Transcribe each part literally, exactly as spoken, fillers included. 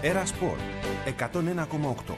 Έρα Σπορ εκατόν ένα κόμμα οκτώ.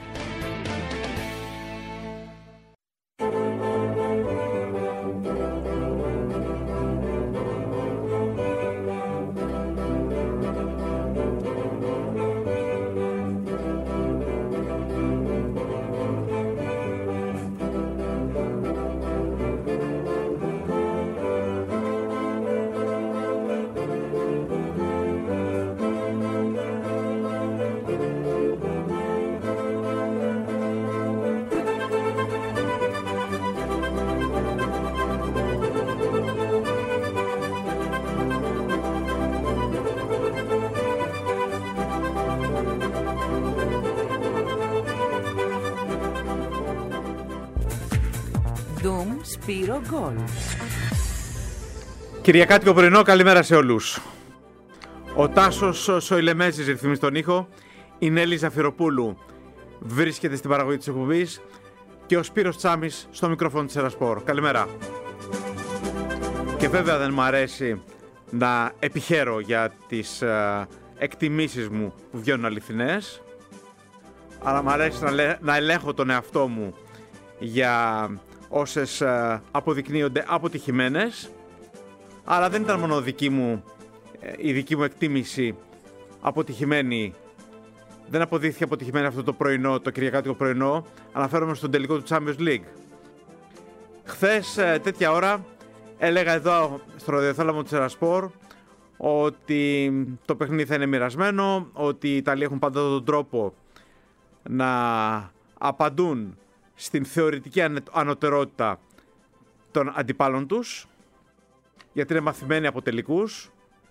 Ντουμ Σπύρο Γκολ. Κυριακάτικο πρωινό, καλημέρα σε όλους. Ο Τάσος Σοηλεμέζης ρυθμίζει τον ήχο, η Νέλη Ζαφυροπούλου βρίσκεται στην παραγωγή της εκπομπής και ο Σπύρος Τσάμης στο μικρόφωνο της Έρα Σπορ. Καλημέρα. Και βέβαια δεν μου αρέσει να επιχαίρω για τις uh, εκτιμήσεις μου που βγαίνουν αληθινές, αλλά μου αρέσει να, λέ, να ελέγχω τον εαυτό μου για όσες uh, αποδεικνύονται αποτυχημένες. Αλλά δεν ήταν μόνο δική μου, η δική μου εκτίμηση αποτυχημένη. Δεν αποδείχθηκε αποτυχημένη αυτό το πρωινό, το κυριακάτικο πρωινό. Αναφέρομαι στον τελικό του Champions League. Χθες τέτοια ώρα έλεγα εδώ στο ραδιοθάλαμο της Έρα Σπορ ότι το παιχνίδι θα είναι μοιρασμένο, ότι οι Ιταλοί έχουν πάντα τον τρόπο να απαντούν στην θεωρητική ανωτερότητα των αντιπάλων τους, γιατί είναι μαθημένοι από τελικούς.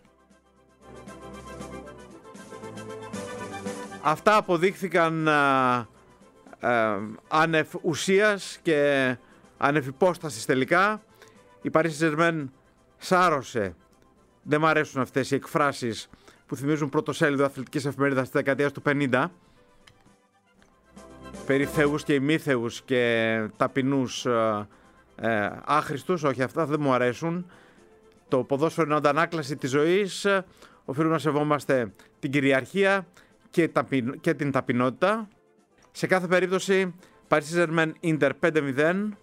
Αυτά αποδείχθηκαν α, α, άνευ ουσίας και άνευ υπόστασης τελικά. Η Paris Saint-Germain σάρωσε. Δεν μ' αρέσουν αυτές οι εκφράσεις που θυμίζουν πρωτοσέλιδο αθλητικής εφημερίδας της δεκαετίας του πενήντα. Περί θεούς και ημίθεους και ταπεινούς α, ε, άχρηστους. Όχι, αυτά δεν μου αρέσουν. Το ποδόσφαιρο είναι αντανάκλαση της ζωής. Οφείλουμε να σεβόμαστε την κυριαρχία και, ταπειν, και την ταπεινότητα. Σε κάθε περίπτωση, Paris Saint-Germain Inter πέντε μηδέν.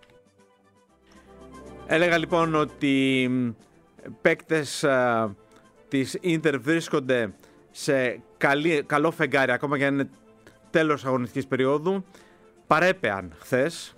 Έλεγα λοιπόν ότι παίκτες uh, της Inter βρίσκονται σε καλή, καλό φεγγάρι, ακόμα και αν είναι τέλος αγωνιστικής περίοδου. Παρέπεαν χθες.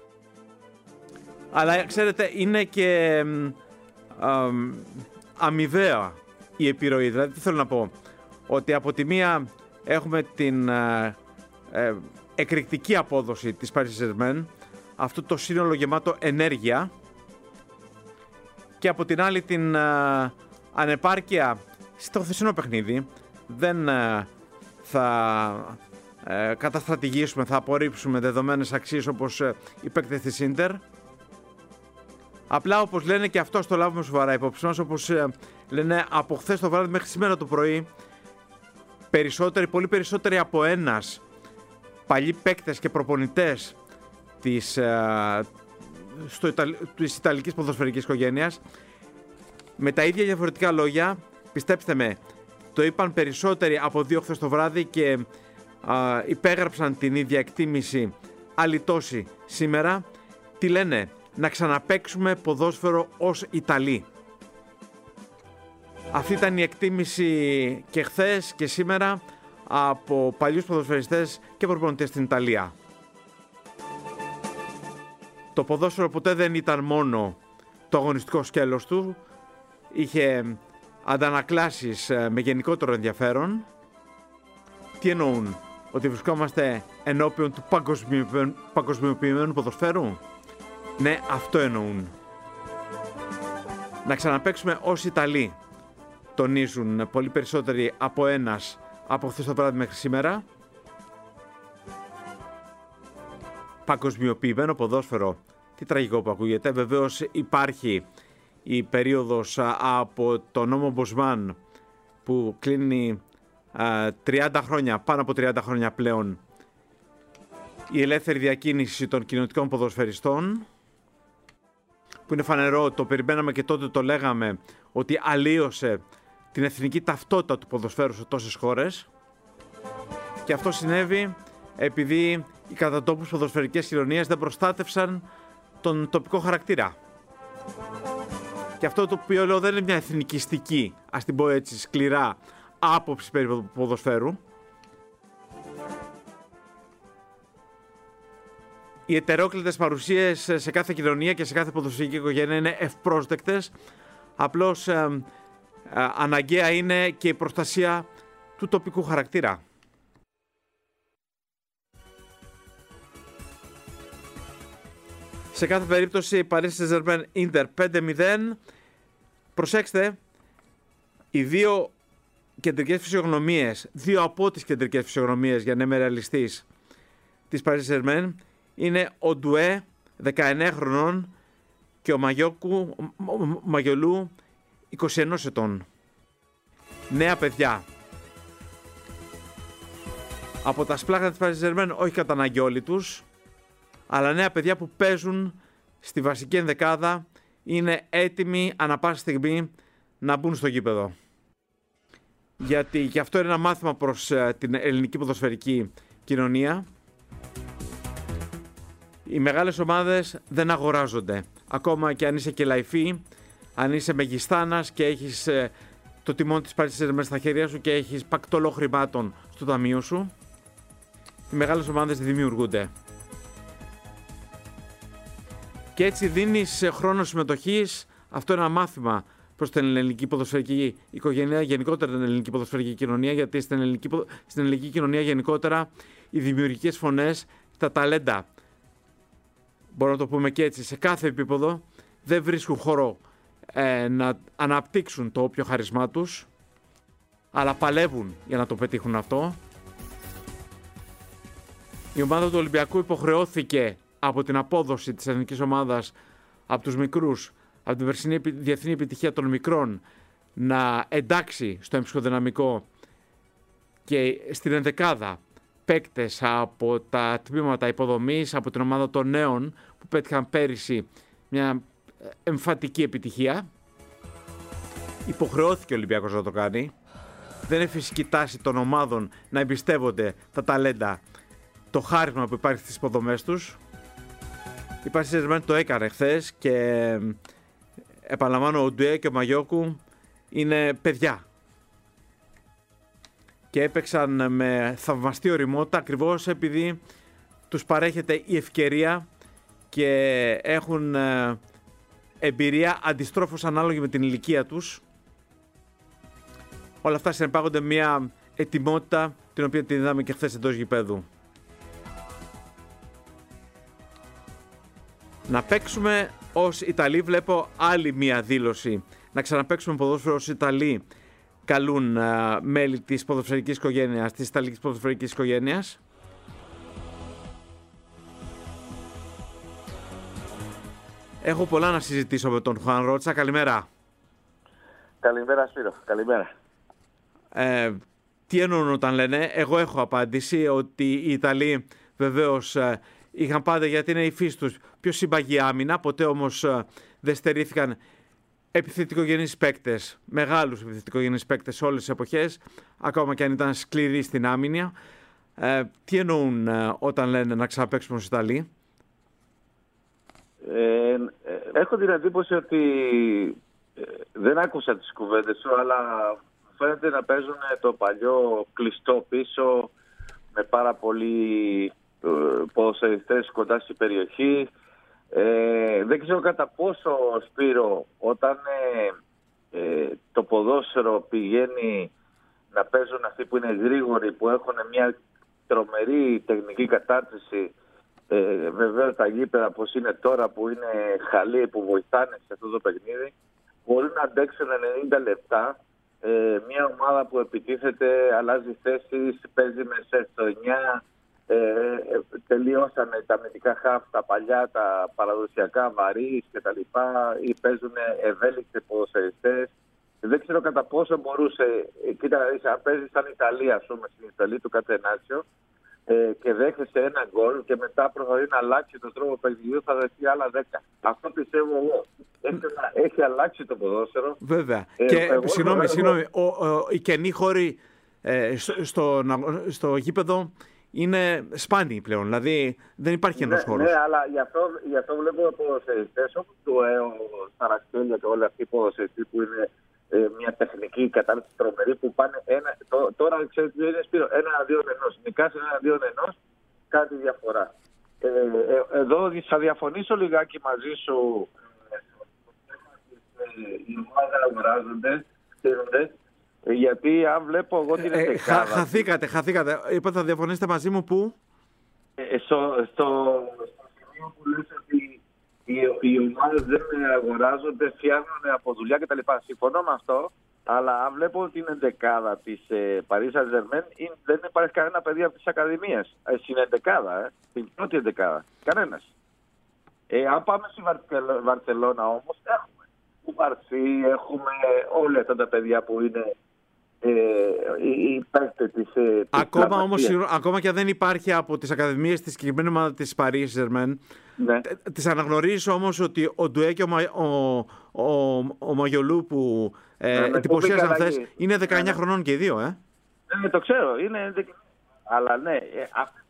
Αλλά ξέρετε, είναι και uh, αμοιβαία η επιρροή. Δηλαδή, τι θέλω να πω, ότι από τη μία έχουμε την uh, uh, εκρηκτική απόδοση της Paris Saint-Germain, αυτό το σύνολο γεμάτο ενέργεια, και από την άλλη την uh, ανεπάρκεια στο χθεσινό παιχνίδι. Δεν uh, θα uh, καταστρατηγήσουμε, θα απορρίψουμε δεδομένες αξίες όπως uh, οι παίκτες της Ίντερ. Απλά, όπως λένε, και αυτό το λάβουμε σοβαρά υπόψη μας, όπως uh, λένε από χθες το βράδυ μέχρι σήμερα το πρωί, περισσότεροι, πολύ περισσότεροι από ένας, παλιοί παίκτες και προπονητές της uh, στο Ιταλ... της Ιταλικής ποδοσφαιρικής οικογένειας, με τα ίδια διαφορετικά λόγια, πιστέψτε με, το είπαν περισσότεροι από δύο χθες το βράδυ και α, υπέγραψαν την ίδια εκτίμηση άλλη τόση σήμερα. Τι λένε? Να ξαναπαίξουμε ποδόσφαιρο ως Ιταλοί. Αυτή ήταν η εκτίμηση και χθες και σήμερα από παλιούς ποδοσφαιριστές και προπονητές στην Ιταλία. Το ποδόσφαιρο ποτέ δεν ήταν μόνο το αγωνιστικό σκέλος του. Είχε αντανακλάσεις με γενικότερο ενδιαφέρον. Τι εννοούν? Ότι βρισκόμαστε ενώπιον του παγκοσμιοποιημένου, παγκοσμιοποιημένου ποδοσφαίρου. Ναι, αυτό εννοούν. Να ξαναπαίξουμε ως Ιταλοί, τονίζουν πολύ περισσότεροι από ένας από χθες το βράδυ μέχρι σήμερα. Παγκοσμιοποιημένο ποδόσφαιρο. Τι τραγικό που ακούγεται. Βεβαίως υπάρχει η περίοδος από το νόμο Μποσμάν που κλείνει α, τριάντα χρόνια, πάνω από τριάντα χρόνια πλέον, η ελεύθερη διακίνηση των κοινοτικών ποδοσφαιριστών, που είναι φανερό, το περιμέναμε και τότε το λέγαμε, ότι αλλίωσε την εθνική ταυτότητα του ποδοσφαίρου σε τόσες χώρες. Και αυτό συνέβη επειδή οι κατά τόπους ποδοσφαιρικές κοινωνίες δεν προστάτευσαν τον τοπικό χαρακτήρα. Και αυτό το οποίο λέω δεν είναι μια εθνικιστική, ας την πω έτσι σκληρά, άποψη περί ποδοσφαίρου. Οι ετερόκλητες παρουσίες σε κάθε κοινωνία και σε κάθε ποδοσφαιρική οικογένεια είναι ευπρόσδεκτες. Απλώς ε, ε, αναγκαία είναι και η προστασία του τοπικού χαρακτήρα. Σε κάθε περίπτωση η Paris Saint-Germain Inter πέντε μηδέν. Προσέξτε, οι δύο κεντρικές φυσιογνωμίες, δύο από τις κεντρικές φυσιογνωμίες για να είμαι ρεαλιστής της Paris Saint-Germain είναι ο Ντουέ δεκαεννέα χρονών και ο Μαγιόκου, ο Μαγιολού είκοσι ένα ετών. Νέα παιδιά. Από τα σπλάχνα της Paris Saint-Germain, όχι κατά ανάγκη όλοι τους, αλλά νέα παιδιά που παίζουν στη βασική ενδεκάδα, είναι έτοιμοι ανά πάσα στιγμή να μπουν στο γήπεδο. Γιατί και αυτό είναι ένα μάθημα προς την ελληνική ποδοσφαιρική κοινωνία. Οι μεγάλες ομάδες δεν αγοράζονται. Ακόμα και αν είσαι και λαϊφή, αν είσαι μεγιστάνας και έχεις το τιμόνι της Paris Saint-Germain στα χέρια σου και έχεις πακτολό χρημάτων στο ταμείο σου, οι μεγάλες ομάδες δημιουργούνται. Και έτσι δίνεις χρόνο συμμετοχής. Αυτό είναι ένα μάθημα προς την ελληνική ποδοσφαιρική οικογένεια, γενικότερα την ελληνική ποδοσφαιρική κοινωνία, γιατί στην ελληνική, στην ελληνική κοινωνία γενικότερα οι δημιουργικές φωνές, τα ταλέντα, μπορούμε να το πούμε και έτσι, σε κάθε επίπεδο δεν βρίσκουν χώρο ε, να αναπτύξουν το όποιο χαρισμά τους, αλλά παλεύουν για να το πετύχουν αυτό. Η ομάδα του Ολυμπιακού υποχρεώθηκε από την απόδοση της εθνικής ομάδας, από τους μικρούς, από την περσινή διεθνή επιτυχία των μικρών, να εντάξει στο εμψυχοδυναμικό και στην ενδεκάδα παίκτες από τα τμήματα υποδομής, από την ομάδα των νέων που πέτυχαν πέρυσι μια εμφατική επιτυχία. Υποχρεώθηκε ο Ολυμπιακός να το κάνει. Δεν είναι φυσική τάση των ομάδων να εμπιστεύονται τα ταλέντα, το χάρισμα που υπάρχει στις υποδομές τους. Η Paris Saint-Germain το έκανε χθες και επαναλαμβάνω, ο Ντουέ και ο Μαγιόκου είναι παιδιά και έπαιξαν με θαυμαστή ωριμότητα ακριβώς επειδή τους παρέχεται η ευκαιρία και έχουν εμπειρία αντιστρόφως ανάλογη με την ηλικία τους. Όλα αυτά συνεπάγονται μια ετοιμότητα την οποία την είδαμε και χθες εντός γηπέδου. Να παίξουμε ως Ιταλοί, βλέπω άλλη μία δήλωση. Να ξαναπαίξουμε ποδόσφαιρο ως Ιταλοί, καλούν uh, μέλη της ποδοσφαιρικής οικογένειας, της Ιταλικής ποδοσφαιρικής οικογένειας. Έχω πολλά να συζητήσω με τον Χουάν Ρότσα. Καλημέρα. Καλημέρα Σπύρο, καλημέρα. Ε, τι εννοούν όταν λένε, εγώ έχω απάντηση ότι οι Ιταλοί βεβαίως uh, είχαν πάντα, γιατί είναι η φύση τους, πιο συμπαγή άμυνα, ποτέ όμως uh, δεν στερήθηκαν επιθετικογενείς παίκτες, μεγάλους επιθετικογενείς παίκτες σε όλες τις εποχές, ακόμα και αν ήταν σκληροί στην άμυνα. Ε, τι εννοούν ε, όταν λένε να ξαναπαίξουμε ως Ιταλοί? Ε, έχω την εντύπωση ότι ε, δεν άκουσα τις κουβέντες σου, αλλά φαίνεται να παίζουν το παλιό κλειστό πίσω, με πάρα πολλοί ε, ποδοσφαιριστές κοντά στην περιοχή. Ε, δεν ξέρω κατά πόσο, Σπύρο, όταν ε, ε, το ποδόσφαιρο πηγαίνει να παίζουν αυτοί που είναι γρήγοροι, που έχουν μια τρομερή τεχνική κατάρτιση, ε, βέβαια τα γήπεδα πως είναι τώρα, που είναι χαλή, που βοηθάνε σε αυτό το παιχνίδι, μπορούν να αντέξουν ενενήντα λεπτά. Ε, μια ομάδα που επιτίθεται, αλλάζει θέσεις, παίζει με σεφ εννιά. Ε, ε, τελειώσανε τα αμυντικά χαφ, τα παλιά, τα παραδοσιακά βαρύς και τα λοιπά, ή παίζουν ευέλικτοι ποδοσφαιριστές. Δεν ξέρω κατά πόσο μπορούσε, κοίτα να δεις, αν παίζει σαν Ιταλία, ας πούμε, στην Ιταλία του Κατενάτσιο, ε, και δέχεσαι ένα γκολ και μετά προχωρεί να αλλάξει τον τρόπο παιχνιδιού, θα δεχτεί άλλα δέκα. Αυτό πιστεύω εγώ. Έχει, έχει αλλάξει το ποδόσφαιρο. Βέβαια. Ε, και εγώ, συγγνώμη, εγώ, συγγνώμη, ο, ο, οι κενοί χώροι ε, στο, στο, στο γήπεδο είναι σπάνιοι πλέον. Δηλαδή δεν υπάρχει ναι, ενός χώρος. Ναι, αλλά γι' αυτό, γι αυτό βλέπω ποδοσφαιριστές όπως του ΕΟ, Σαρακέλια και όλοι αυτοί οι ποδοσφαιριστές που είναι ε, μια τεχνική κατάρτιση τρομερή που πάνε ένα, το, τώρα ξέρετε τι είναι Σπύρο, ένα αντίον ενός. Νικάς ένα αντίον ενός, κάτι διαφορά. Ε, ε, εδώ θα διαφωνήσω λιγάκι μαζί σου. Οι ομάδες αγοράζονται, στείνονται, γιατί αν βλέπω εγώ την ε, χα, χαθήκατε, χαθήκατε. Είπατε θα διαφωνήσετε μαζί μου που? Ε, στο, στο, στο σημείο που λες ότι οι, οι ομάδες δεν αγοράζονται, φτιάχνουν από δουλειά κτλ. Συμφωνώ με αυτό, αλλά αν βλέπω την εντεκάδα της ε, Paris Saint-Germain, δεν υπάρχει κανένα παιδί από τις ακαδημίες. Ε, στην εντεκάδα, ε, την πρώτη εντεκάδα. Κανένας. Ε, αν πάμε στη Βαρκελόνα όμως, έχουμε Κουμπαρσί, έχουμε όλα αυτά τα παιδιά που είναι ε, οι παίκτες της, της ακόμα όμως, ακόμα και αν δεν υπάρχει από τις ακαδημίες της συγκεκριμένη ομάδα της Paris Saint-Germain, ναι. Τις αναγνωρίζεις όμως ότι ο Ντουέ και ο, ο, ο, ο Μαγιολού που ε, ναι, εντυπωσίασαν χθες είναι δεκαεννιά ναι. χρονών και οι δύο, ε. Ναι, το ξέρω, είναι... Αλλά ναι, ε,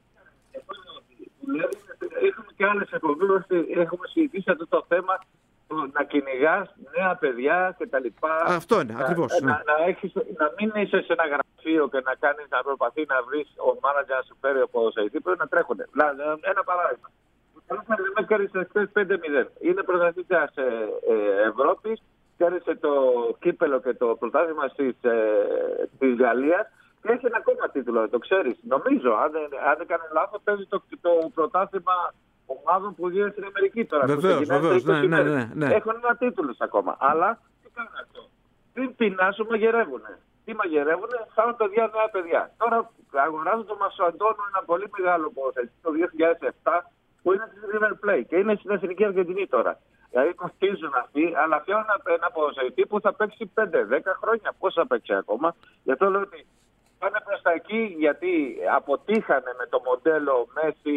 έχουμε και άλλες εκπομπές, έχουμε συζητήσει αυτό το θέμα, να κυνηγάς νέα παιδιά και τα λοιπά. Αυτό είναι, ακριβώς. Να, ναι. να, έχεις, να μην είσαι σε ένα γραφείο και να κάνεις να προσπαθεί να βρεις ο μάνατζερ να σου φέρει ο ποδοσφαιριστή. Πρέπει να τρέχονται. Ένα παράδειγμα. Ο Λέικερς χθες πέντε μηδέν. Είναι πρωταθλητής ε, ε, Ευρώπης. Κέρδισε το κύπελο και το πρωτάθλημα της ε, Γαλλίας. Και έχει ένα ακόμα τίτλο, το ξέρεις. Νομίζω, αν, αν δεν κάνω λάθος, παίζει το, το πρωτάθλημα ομάδων που γίνεται στην Αμερική τώρα. Βεβαίως, βεβαίως, ναι, ναι, ναι, ναι. Έχουν ένα τίτλο ακόμα. Αλλά τι κάνουν αυτό. Πριν πεινάσουν, μαγειρεύουνε. Τι μαγειρεύουνε, φάνε παιδιά, νέα παιδιά. Τώρα αγοράζουν τον Μασουαντώνο, ένα πολύ μεγάλο ποδοσφαιριστή το δύο χιλιάδες επτά που είναι στη River Plate και είναι στην Εθνική Αργεντινή τώρα. Δηλαδή κοστίζουν αυτοί, αλλά φτιάχνουν ένα ποδοσφαιριστή που θα παίξει πέντε δέκα χρόνια. Πώς θα παίξει ακόμα. Γι' αυτό λέω ότι πάνε προς τα εκεί, γιατί αποτύχανε με το μοντέλο Μέση,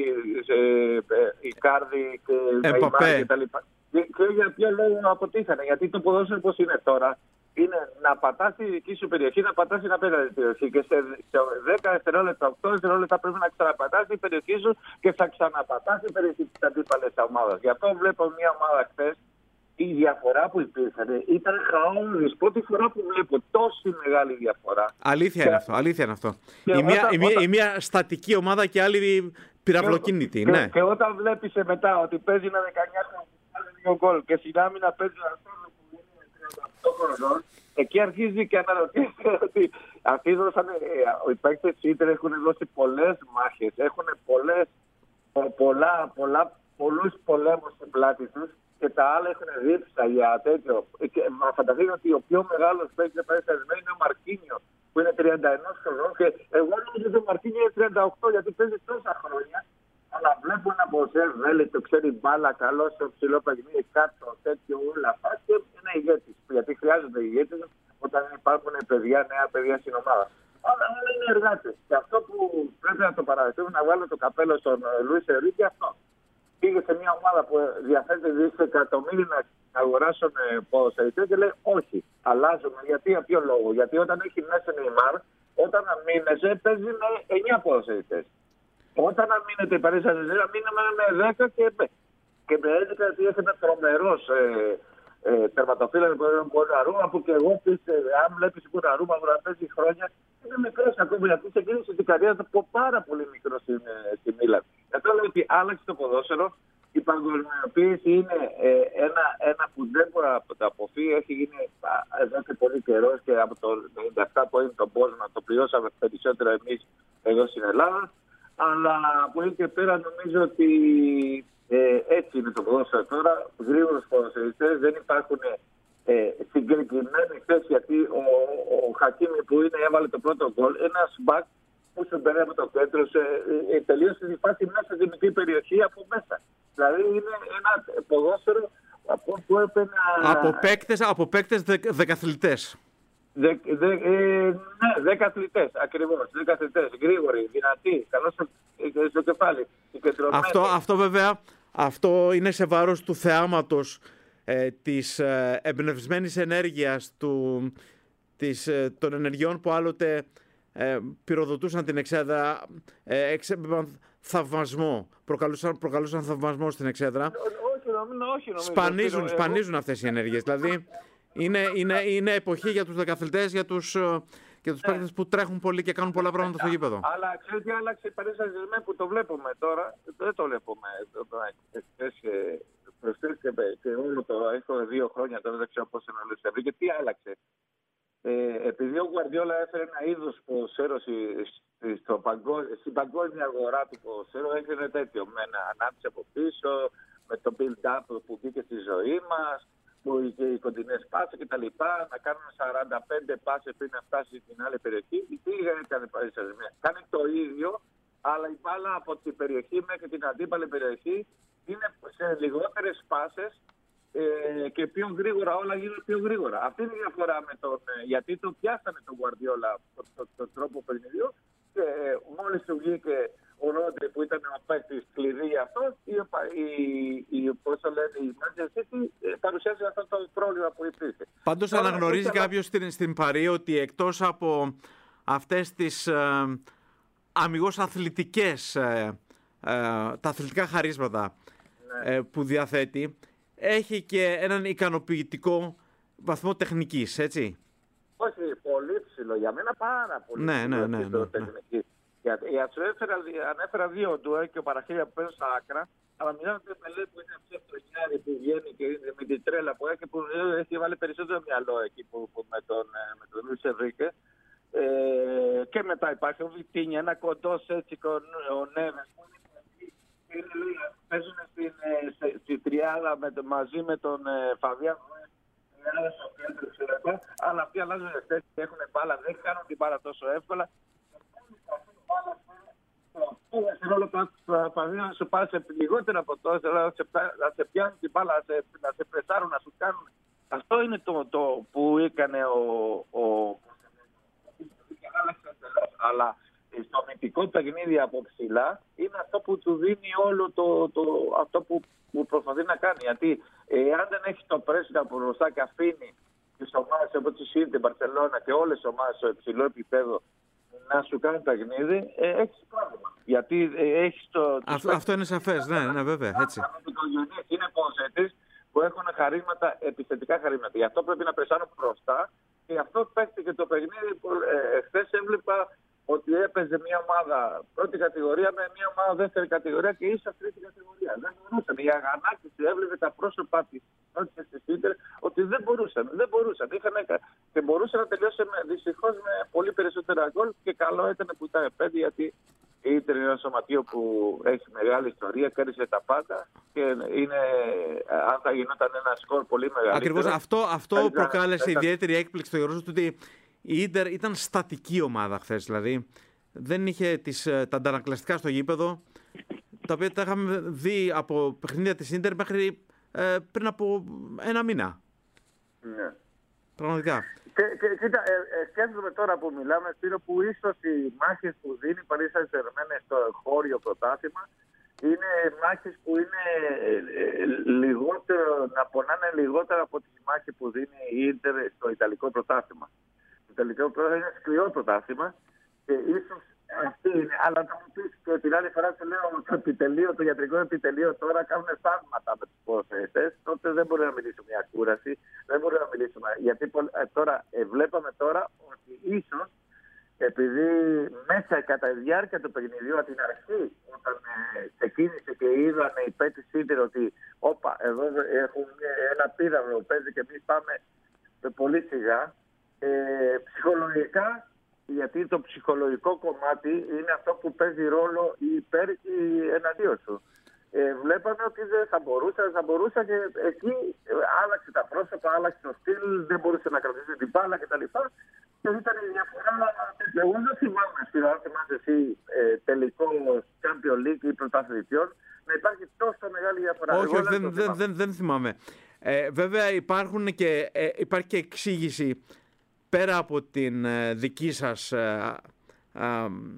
Ικάρδη και Νεϊμάρ και τα λοιπά. Και για ποιο λόγο αποτύχανε. Γιατί το ποδόσφαιρο πώς είναι τώρα, είναι να πατάς τη δική σου περιοχή, να πατάς την απέναντι περιοχή και σε δέκα δευτερόλεπτα, οκτώ δευτερόλεπτα πρέπει να ξαναπατάς την περιοχή σου και θα ξαναπατάς την περιοχή της αντίπαλης ομάδας. Γι' αυτό βλέπω μια ομάδα χθες. Η διαφορά που υπήρχαν ήταν χαόδης. Πρώτη φορά που βλέπω τόση μεγάλη διαφορά. Αλήθεια και... είναι αυτό. Αλήθεια είναι αυτό. Η, όταν, μία, η, μία, όταν... η μία στατική ομάδα και άλλη πυραυλοκίνητη. Και, ναι. και, και όταν βλέπεις μετά ότι παίζει ένα δεκαεννιά χρόνο δύο γκολ και στην άμυνα παίζει ένα χρόνο που είναι τριάντα οκτώ χρονών, εκεί αρχίζει και αναρωτιέται ότι αυτοί δώσανε, οι παίκτες Ίντερ έχουν δώσει πολλές μάχες, έχουν πολλές, πολλά, πολλά, πολλούς πολέμους στην πλάτη τους. Και τα άλλα έχουν ρίψα για τέτοιο. Μα φανταστείτε ότι ο πιο μεγάλος παίκτης είναι ο Μαρκίνιο, που είναι τριάντα ένα χρονών. Και εγώ νομίζω ότι ο Μαρκίνιο είναι τριάντα οκτώ, γιατί παίζει τόσα χρόνια. Αλλά βλέπω ένα ποσέρ, βέλε, το ξέρει μπάλα, καλό στο ψηλό παιχνίδι, κάτω, τέτοιο, όλα αυτά. Και είναι ηγέτης. Γιατί χρειάζονται ηγέτης όταν υπάρχουν παιδιά, νέα παιδιά στην ομάδα. Αλλά όλα είναι εργάτες. Και αυτό που πρέπει να το παραδεχτούμε, να βάλω το καπέλο στον Λουίς Ενρίκε, αυτό. Πήγε σε μια ομάδα που διαθέτει δισεκατομμύρια να αγοράσουν ποδοσφαιριστές και λέει όχι, αλλάζουμε. Γιατί, για ποιο λόγο? Γιατί όταν έχει μέσα Νεϊμάρ, όταν αμήνεσαι παίζει με εννιά ποδοσφαιριστές. Όταν αμήνεται η Paris Saint-Germain, μείναμε με δέκα και, και με έντεκα, γιατί έχει ένα τρομερός ε, ε, τερματοφύλακα που είναι Μποναρούμα, που και εγώ πίστευα, αν βλέπεις Μποναρούμα που να παίζει χρόνια, είναι μικρός ακόμα, γιατί ξεκίνησε την καριέρα του από πάρα πολύ μικρό στην, στη Μίλαν. Αυτό λέω ότι άλλαξε το ποδόσφαιρο. Η παγκοσμιοποίηση είναι ε, ένα, ένα που δεν μπορεί να το αποφύγει. Έχει γίνει εδώ και πολύ καιρό και από το ενενήντα επτά που είναι το Μπόσνα, το πληρώσαμε περισσότερο εμείς εδώ στην Ελλάδα. Αλλά από εκεί και πέρα νομίζω ότι ε, έτσι είναι το ποδόσφαιρο τώρα. Γρήγορους ποδοσφαιριστές, δεν υπάρχουν ε, συγκεκριμένοι θέση. Γιατί ο, ο Χακίμι που είναι έβαλε το πρώτο γκολ, ένας μπακ που σου μπαίνει από το κέντρο, ε, ε, τελείωσε τη φάση μέσα στη μικρή περιοχή από μέσα. Δηλαδή είναι ένα ποδόσφαιρο από που έπαιρνε. Από παίκτες, από παίκτες δε, δεκαθλητές. Δε, δε, ε, ναι, δεκαθλητές, ακριβώς. Δεκαθλητές, γρήγοροι, δυνατοί, καλώς στο, στο κεφάλι. Αυτό, αυτό βέβαια, αυτό είναι σε βάρος του θεάματος ε, της ε, εμπνευσμένης ενέργειας, του, της, ε, των ενεργειών που άλλοτε ε, πυροδοτούσαν την εξέδρα, ε, εξέπαιμπαν θαυμασμό, προκαλούσαν, προκαλούσαν θαυμασμό στην εξέδρα. Όχι, νομίζω, όχι, νομίζω. Σπανίζουν, Εγώ... σπανίζουν αυτές οι ενέργειες. Δηλαδή είναι, είναι, είναι εποχή για τους δεκαθλητές, για τους, για τους παίκτες που τρέχουν πολύ και κάνουν πολλά πράγματα στο γήπεδο. Αλλά ξέρετε τι άλλαξε η Paris Saint-Germain που το βλέπουμε τώρα, δεν το βλέπουμε εχθές και όλο το έχω δύο χρόνια τώρα, δεν ξέρω πώς είναι και τι άλλαξε. Ε, επειδή ο Γκουαρδιόλα έφερε ένα είδος ποδοσφαίρου στην παγκόσμια αγορά του ποδοσφαίρου, έφερε τέτοιο με ένα ανάπτυξη από πίσω, με το build-up που μπήκε στη ζωή μας, που είχε οι κοντινές πάσες κτλ. Να κάνουν σαράντα πέντε πάσες πριν να φτάσει στην άλλη περιοχή. Τι έκανε πάλι σας μία. Κάνει το ίδιο, αλλά η μπάλα από την περιοχή μέχρι την αντίπαλη περιοχή είναι σε λιγότερες πάσες ε, και πιο γρήγορα, όλα γίνονται πιο γρήγορα. Αυτή είναι η διαφορά με τον. Γιατί το πιάσανε τον Γκουαρδιόλα τον το, το τρόπο παιχνιδιού και ε, μόλις του βγήκε ο Ρόντρι που ήταν ο παίκτης κλειδί για αυτό, η, η, η, πώς το λένε, η Manchester City παρουσιάζει αυτό το πρόβλημα που υπήρχε. Πάντως Τώρα, αναγνωρίζει ήθελα... κάποιος στην, στην Παρί ότι εκτός από αυτές τις ε, αμιγώς αθλητικές, ε, ε, τα αθλητικά χαρίσματα ναι. ε, που διαθέτει, έχει και έναν ικανοποιητικό βαθμό τεχνικής, έτσι. Όχι, πολύ ψηλό. Για μένα πάρα πολύ ναι, ψηλό ναι, ναι, ναι, ναι. τεχνική. Γιατί ανέφερα δύο ντουέ και ο Παραχίλια που παίζουν στα άκρα, αλλά μιλάμε για Πελέ που είναι αυτό το νιάρι που βγαίνει και είναι με την τρέλα που έχει, που έχει βάλει περισσότερο μυαλό εκεί που, που με τον, με τον Λουίς Ενρίκε. Ε, και μετά υπάρχει ο Βιτίνια, ένα κοντό έτσι, ο Νέβες που είναι, παίζουν στην, στην τριάδα με, μαζί με τον ε, Φαβιάν. Αλλά αυτοί αλλάζουν ευθέσεις και έχουν μπάλα, δεν κάνουν την μπάλα τόσο εύκολα. Όλο το Φαβιάν σου πάει σε λιγότερο από τόσο, να σε, να σε πιάνουν την μπάλα, να σε, να σε πρεσάρουν, να σου κάνουν. Αυτό είναι το, το που έκανε ο, ο αλλά στο μυθικό παιχνίδι από ψηλά είναι αυτό που του δίνει όλο το, το, αυτό που, που προσπαθεί να κάνει. Γιατί ε, αν δεν έχει το πρέσβη από μπροστά και αφήνει τις ομάδες όπως τη Σίντερ, την Μπαρσελόνα και όλες τις ομάδες στο υψηλό επίπεδο να σου κάνει παιχνίδι, ε, έχεις πρόβλημα. Γιατί ε, έχεις το... Αυτό, αυτό είναι σαφές, ναι, ναι, βέβαια, έτσι. Είναι ποδοσφαιριστές που έχουν χαρίσματα, επιθετικά χαρίσματα. Γι' αυτό πρέπει να πρεσάρουν μπροστά και αυτό παίχτηκε το παιχνίδι που ε, χθες έβλεπα ότι έπαιζε μια ομάδα πρώτη κατηγορία με μια ομάδα δεύτερη κατηγορία και ίσα τρίτη κατηγορία. Δεν μπορούσαν. Η αγανάκτηση έβλεπε τα πρόσωπα τη πρώτη τη Ίντερ ότι δεν μπορούσαν. Δεν μπορούσαν. Είχαν, και μπορούσαν να τελειώσει δυστυχώς με πολύ περισσότερα γκολ και καλό ήταν που ήταν πέντε γιατί η Ίντερ είναι ένα σωματείο που έχει μεγάλη ιστορία, κέρδισε τα πάντα και είναι, αν θα γινόταν ένα σκορ πολύ μεγαλύτερο. Ακριβώς αυτό, αυτό προκάλεσε ήταν... ιδιαίτερη έκπληξη στο γεγονός ότι η Ίντερ ήταν στατική ομάδα χθες, δηλαδή δεν είχε τις, τα αντανακλαστικά στο γήπεδο, τα οποία τα είχαμε δει από παιχνίδια της Ίντερ μέχρι ε, πριν από ένα μήνα. Ναι. Πραγματικά. Και, και, κοίτα, ε, ε, σκέφτομαι τώρα που μιλάμε, Σπύρο, που ίσως οι μάχες που δίνει η Paris Saint-Germain στο χώριο πρωτάθλημα είναι μάχες που είναι ε, ε, λιγότερο, να πονάνε λιγότερο από τις μάχες που δίνει η Ίντερ στο Ιταλικό πρωτάθλημα. Το Ιταλικό πρωτάθλημα είναι σκληρό πρωτάθλημα και ίσως αυτή είναι. Αλλά θα μου πεις και την άλλη φορά σου λέω το επιτελείο, το ιατρικό επιτελείο τώρα κάνουν θαύματα με τους ποδοσφαιριστές, τότε δεν μπορεί να μιλήσουμε για κούραση, δεν μπορεί να μιλήσουμε. Γιατί ε, τώρα ε, βλέπαμε τώρα ότι ίσως επειδή μέσα κατά τη διάρκεια του παιχνιδιού από την αρχή όταν ε, ξεκίνησε και είδαν οι παίκτες Ίντερ ότι όπα, εδώ έχουν ένα πύραυλο που παίζει και εμείς πάμε πολύ σιγά, ε, ψυχολογικά, γιατί το ψυχολογικό κομμάτι είναι αυτό που παίζει ρόλο υπέρ και εναντίον σου. Ε, βλέπαμε ότι δεν θα μπορούσα, θα μπορούσα και εκεί ε, άλλαξε τα πρόσωπα, άλλαξε το στυλ, δεν μπορούσε να κρατήσει την μπάλα κτλ. Και ήταν η διαφορά. Εγώ δεν θυμάμαι, αν θυμάσαι εσύ, ε, τελικό Champions League ή πρωταθλητριών, να υπάρχει τόσο μεγάλη διαφορά. Όχι, όχι δεν, δεν, δεν, δεν θυμάμαι. Ε, βέβαια υπάρχουν και, ε, υπάρχει και εξήγηση πέρα από την ε, δική σας ε, ε,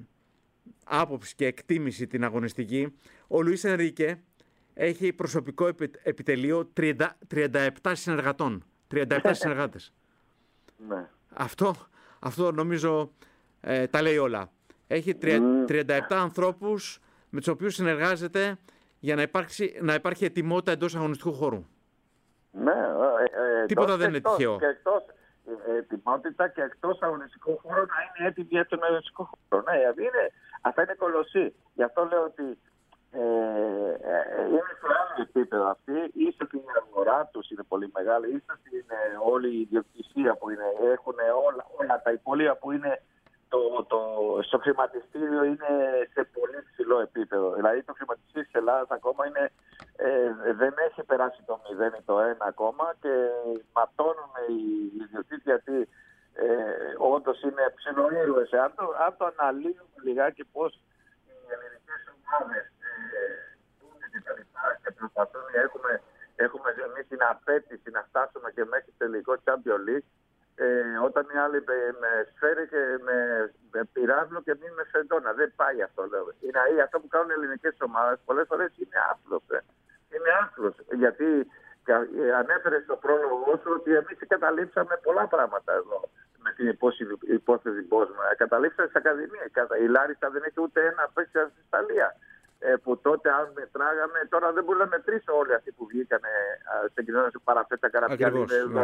άποψη και εκτίμηση την αγωνιστική. Ο Λουίς Ενρίκε έχει προσωπικό επι, επιτελείο τριάντα, τριάντα επτά συνεργατών. τριάντα επτά συνεργάτες. Ναι. Αυτό, αυτό νομίζω Ε, τα λέει όλα. Έχει τριάντα επτά ανθρώπους με τους οποίους συνεργάζεται για να, υπάρξει, να υπάρχει ετοιμότητα εντός αγωνιστικού χώρου. Ναι, ε, ε, τίποτα εκτός, δεν είναι τυχαίο. Και εκτός, ε, ετοιμότητα και εκτός αγωνιστικού χώρου να είναι έτοιμη για τον αγωνιστικό χώρο. Ναι, είναι, αυτά είναι κολοσσοί. Γι' αυτό λέω ότι ε, ε, είναι σε άλλο επίπεδο αυτή. Ίσως η αγορά τους είναι πολύ μεγάλη, ίσως είναι όλη η ιδιοκτησία που είναι, έχουν όλα, όλα τα υπόλοιπα που είναι το, το, στο χρηματιστήριο είναι σε πολύ ψηλό επίπεδο. Δηλαδή το χρηματιστήριο της Ελλάδας ακόμα είναι, ε, δεν έχει περάσει το μηδέν ή το ένα ακόμα και ματώνουν οι ιδιοκτήτες γιατί ε, όντως είναι ψιλοήρωες. Αν το, αν το αναλύουμε λιγάκι πώς οι ελληνικές ομάδες δουν και τα λοιπά και προσπαθούν, έχουμε, έχουμε εμείς την απέτηση να φτάσουμε και μέχρι τελικό Champions League. Ε, όταν οι άλλοι με, με σφαίρε και με, με πυράβλο και μην με σεντόνα. Δεν πάει αυτό, λέω. Είναι, αυτό που κάνουν οι ελληνικές ομάδες πολλές φορές είναι άθλος. Ε. Είναι άθλος. Γιατί ε, ανέφερε στο πρόλογο σου ότι εμείς καταλήψαμε πολλά πράγματα εδώ με την υπόθεση Μπόσμα. Ε, καταλήψαμε στις ακαδημίες. Η Λάρισα δεν έχει ούτε ένα παίκτη στην Ιταλία. Ε, που τότε αν μετράγαμε, τώρα δεν μπορούμε να μετρήσω όλοι αυτοί που βγήκαν στην κοινωνία του Παραπέτα, Καραπιάδη,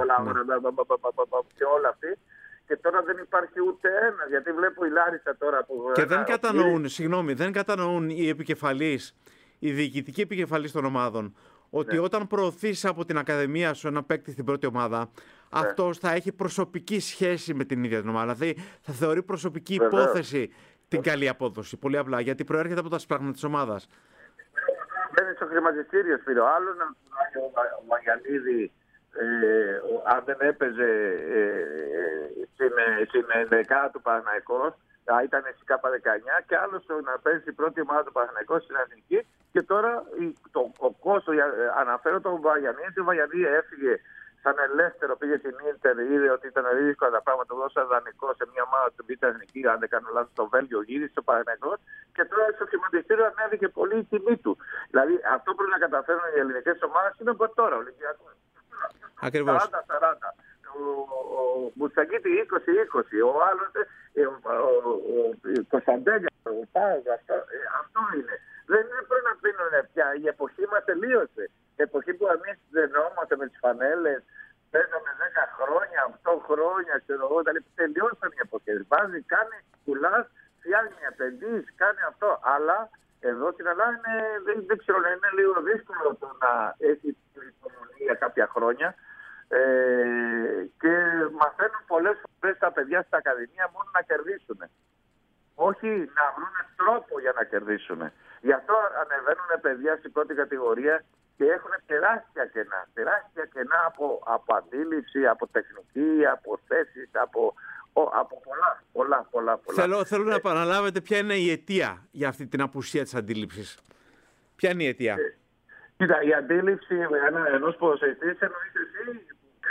και όλα αυτοί. Και τώρα δεν υπάρχει ούτε ένα, γιατί βλέπω η Λάρισα τώρα που... Και δεν κατανοούν, συγγνώμη, δεν κατανοούν οι επικεφαλείς, οι διοικητικοί επικεφαλείς των ομάδων, ότι ναι. όταν προωθείς από την Ακαδημία σου ένα παίκτη στην πρώτη ομάδα, ναι. αυτός θα έχει προσωπική σχέση με την ίδια την ομάδα. Δηλαδή θα θεωρεί προσωπική Βεβαίως. υπόθεση την καλή απόδοση. Πολύ απλά, γιατί προέρχεται από τα σπράγματα της ομάδας. Δεν είναι στο χρηματιστήριο, Σπύρο. Άλλο να πει ο Μαγιανίδη, ε, αν δεν έπαιζε ε, στην, στην δεκάδα του Παναθηναϊκός, ήταν στην ΚΑΠΑ δεκαεννιά, και άλλο να παίζει στην πρώτη ομάδα του Παναθηναϊκός στην Εθνική. Και τώρα το, ο Κώστο, αναφέρω τον Μαγιανίδη, ο Μαγιανίδη έφυγε σαν ελεύθερο, πήγε στην Ίντερ, είδε ότι ήταν δύσκολα τα πράγματα, το δώσε δανεικό σε μια ομάδα του Β' Εθνική, αν δεν κάνω λάθος, στο Βέλγιο, γύρισε στο Παναθηναϊκός και τώρα στο χρηματιστήριο ανέβηκε πολύ η τιμή του. Δηλαδή αυτό που πρέπει να καταφέρουν οι ελληνικές ομάδες είναι από τώρα, Ολυμπιακός. Ακριβώς. σαράντα σαράντα. Ο Μπουτσαγκίτη είκοσι είκοσι, ο άλλος, ο Κωνσταντέλια, ο Πάος, αυτό είναι. Δεν πρέπει να πίνουν πια, η εποχή μας τελείωσε. Η εποχή που εμείς δενόμαστε με τις φανέλες, παίζαμε δέκα χρόνια, οκτώ χρόνια, ξέρω εγώ, τελειώσαν οι εποχές. Βάζει, κάνει, πουλάς, φτιάχνει, επενδύεις, κάνει αυτό. Αλλά εδώ στην Ελλάδα είναι, δεν, δεν ξέρω, είναι λίγο δύσκολο το να έχει υπομονή για κάποια χρόνια. Ε, και μαθαίνουν πολλές φορές τα παιδιά στην Ακαδημία μόνο να κερδίσουν. Όχι να βρουν τρόπο για να κερδίσουν. Γι' αυτό ανεβαίνουν παιδιά στην πρώτη κατηγορία και έχουν τεράστια κενά. Τεράστια κενά από, από αντίληψη, από τεχνική, από θέσεις, από, από πολλά, πολλά, πολλά, πολλά. Θέλω, θέλω να επαναλάβετε ποια είναι η αιτία για αυτή την απουσία της αντίληψης. Ποια είναι η αιτία? Ε, κοίτα, η αντίληψη ενός ποδοσφαιριστή εννοείς εσύ.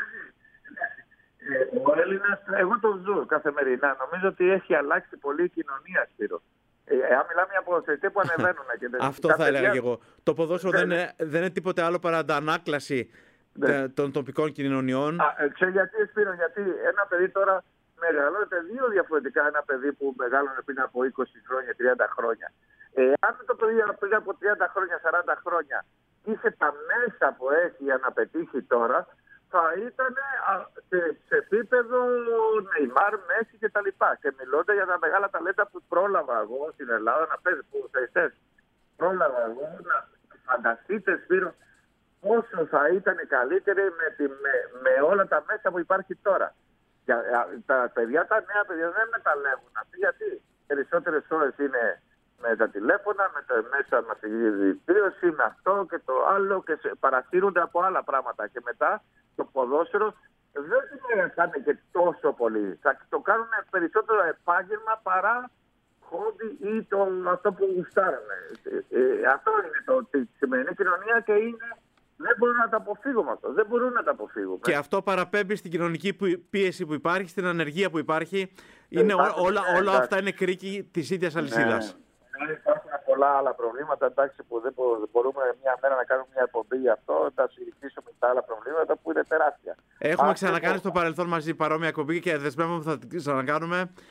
Ε, ο Έλληνας, εγώ τον ζω καθημερινά. Νομίζω ότι έχει αλλάξει πολύ η κοινωνία, Σπύρο. Ε, αν μιλάμε για ποδοσφαιριστές που ανεβαίνουν. Και αυτό θα έλεγα και εγώ. Το ποδόσφαιρο δεν, δεν, είναι, δεν είναι τίποτε άλλο παρά αντανάκλαση ναι. των τοπικών κοινωνιών. Α, ε, ξέρεις γιατί, Σπύρο, γιατί ένα παιδί τώρα μεγαλώνεται δύο διαφορετικά. Ένα παιδί που μεγάλωνε πριν από είκοσι χρόνια, τριάντα χρόνια. Ε, αν το παιδί πριν από τριάντα χρόνια, σαράντα χρόνια είχε τα μέσα που έχει για να πετύχει τώρα, θα ήταν σε, σε επίπεδο Νεϊμάρ, Μέση και τα λοιπά. Και μιλώντα για τα μεγάλα ταλέντα που πρόλαβα εγώ στην Ελλάδα να παίζει ποδοσφαιριστές. Πρόλαβα εγώ να φανταστείτε, Σπύρο, πόσο θα ήταν καλύτεροι με, τη, με, με όλα τα μέσα που υπάρχει τώρα. Για, τα παιδιά, τα νέα παιδιά δεν μεταλλεύουν. Αυτοί γιατί περισσότερες ώρες είναι με τα τηλέφωνα, με τα μέσα μας η δικτύωση, με αυτό και το άλλο και παρασύρονται από άλλα πράγματα. Και μετά το ποδόσφαιρο δεν το κάνει και τόσο πολύ. Θα το κάνουν περισσότερο επάγγελμα παρά χόμπι ή το, αυτό που γουστάρανε. Ε, ε, αυτό είναι το, τη σημερινή κοινωνία και είναι, δεν μπορούν να τα αποφύγουμε αυτό. Δεν μπορούν να τα αποφύγουμε. Και αυτό παραπέμπει στην κοινωνική πίεση που υπάρχει, στην ανεργία που υπάρχει. Είναι, υπάρχει όλα, ναι, όλα αυτά είναι κρίκη της ίδιας αλυσίδας. Ναι, ναι, υπάρχουν πολλά άλλα προβλήματα, εντάξει, που δεν μπορούμε μια μέρα να κάνουμε μια εκπομπή γι' αυτό, να συζητήσουμε τα άλλα προβλήματα που είναι τεράστια. Έχουμε Ά, ξανακάνει στο παρελθόν μαζί παρόμοια εκπομπή και δεσμεύομαι θα την ξανακάνουμε.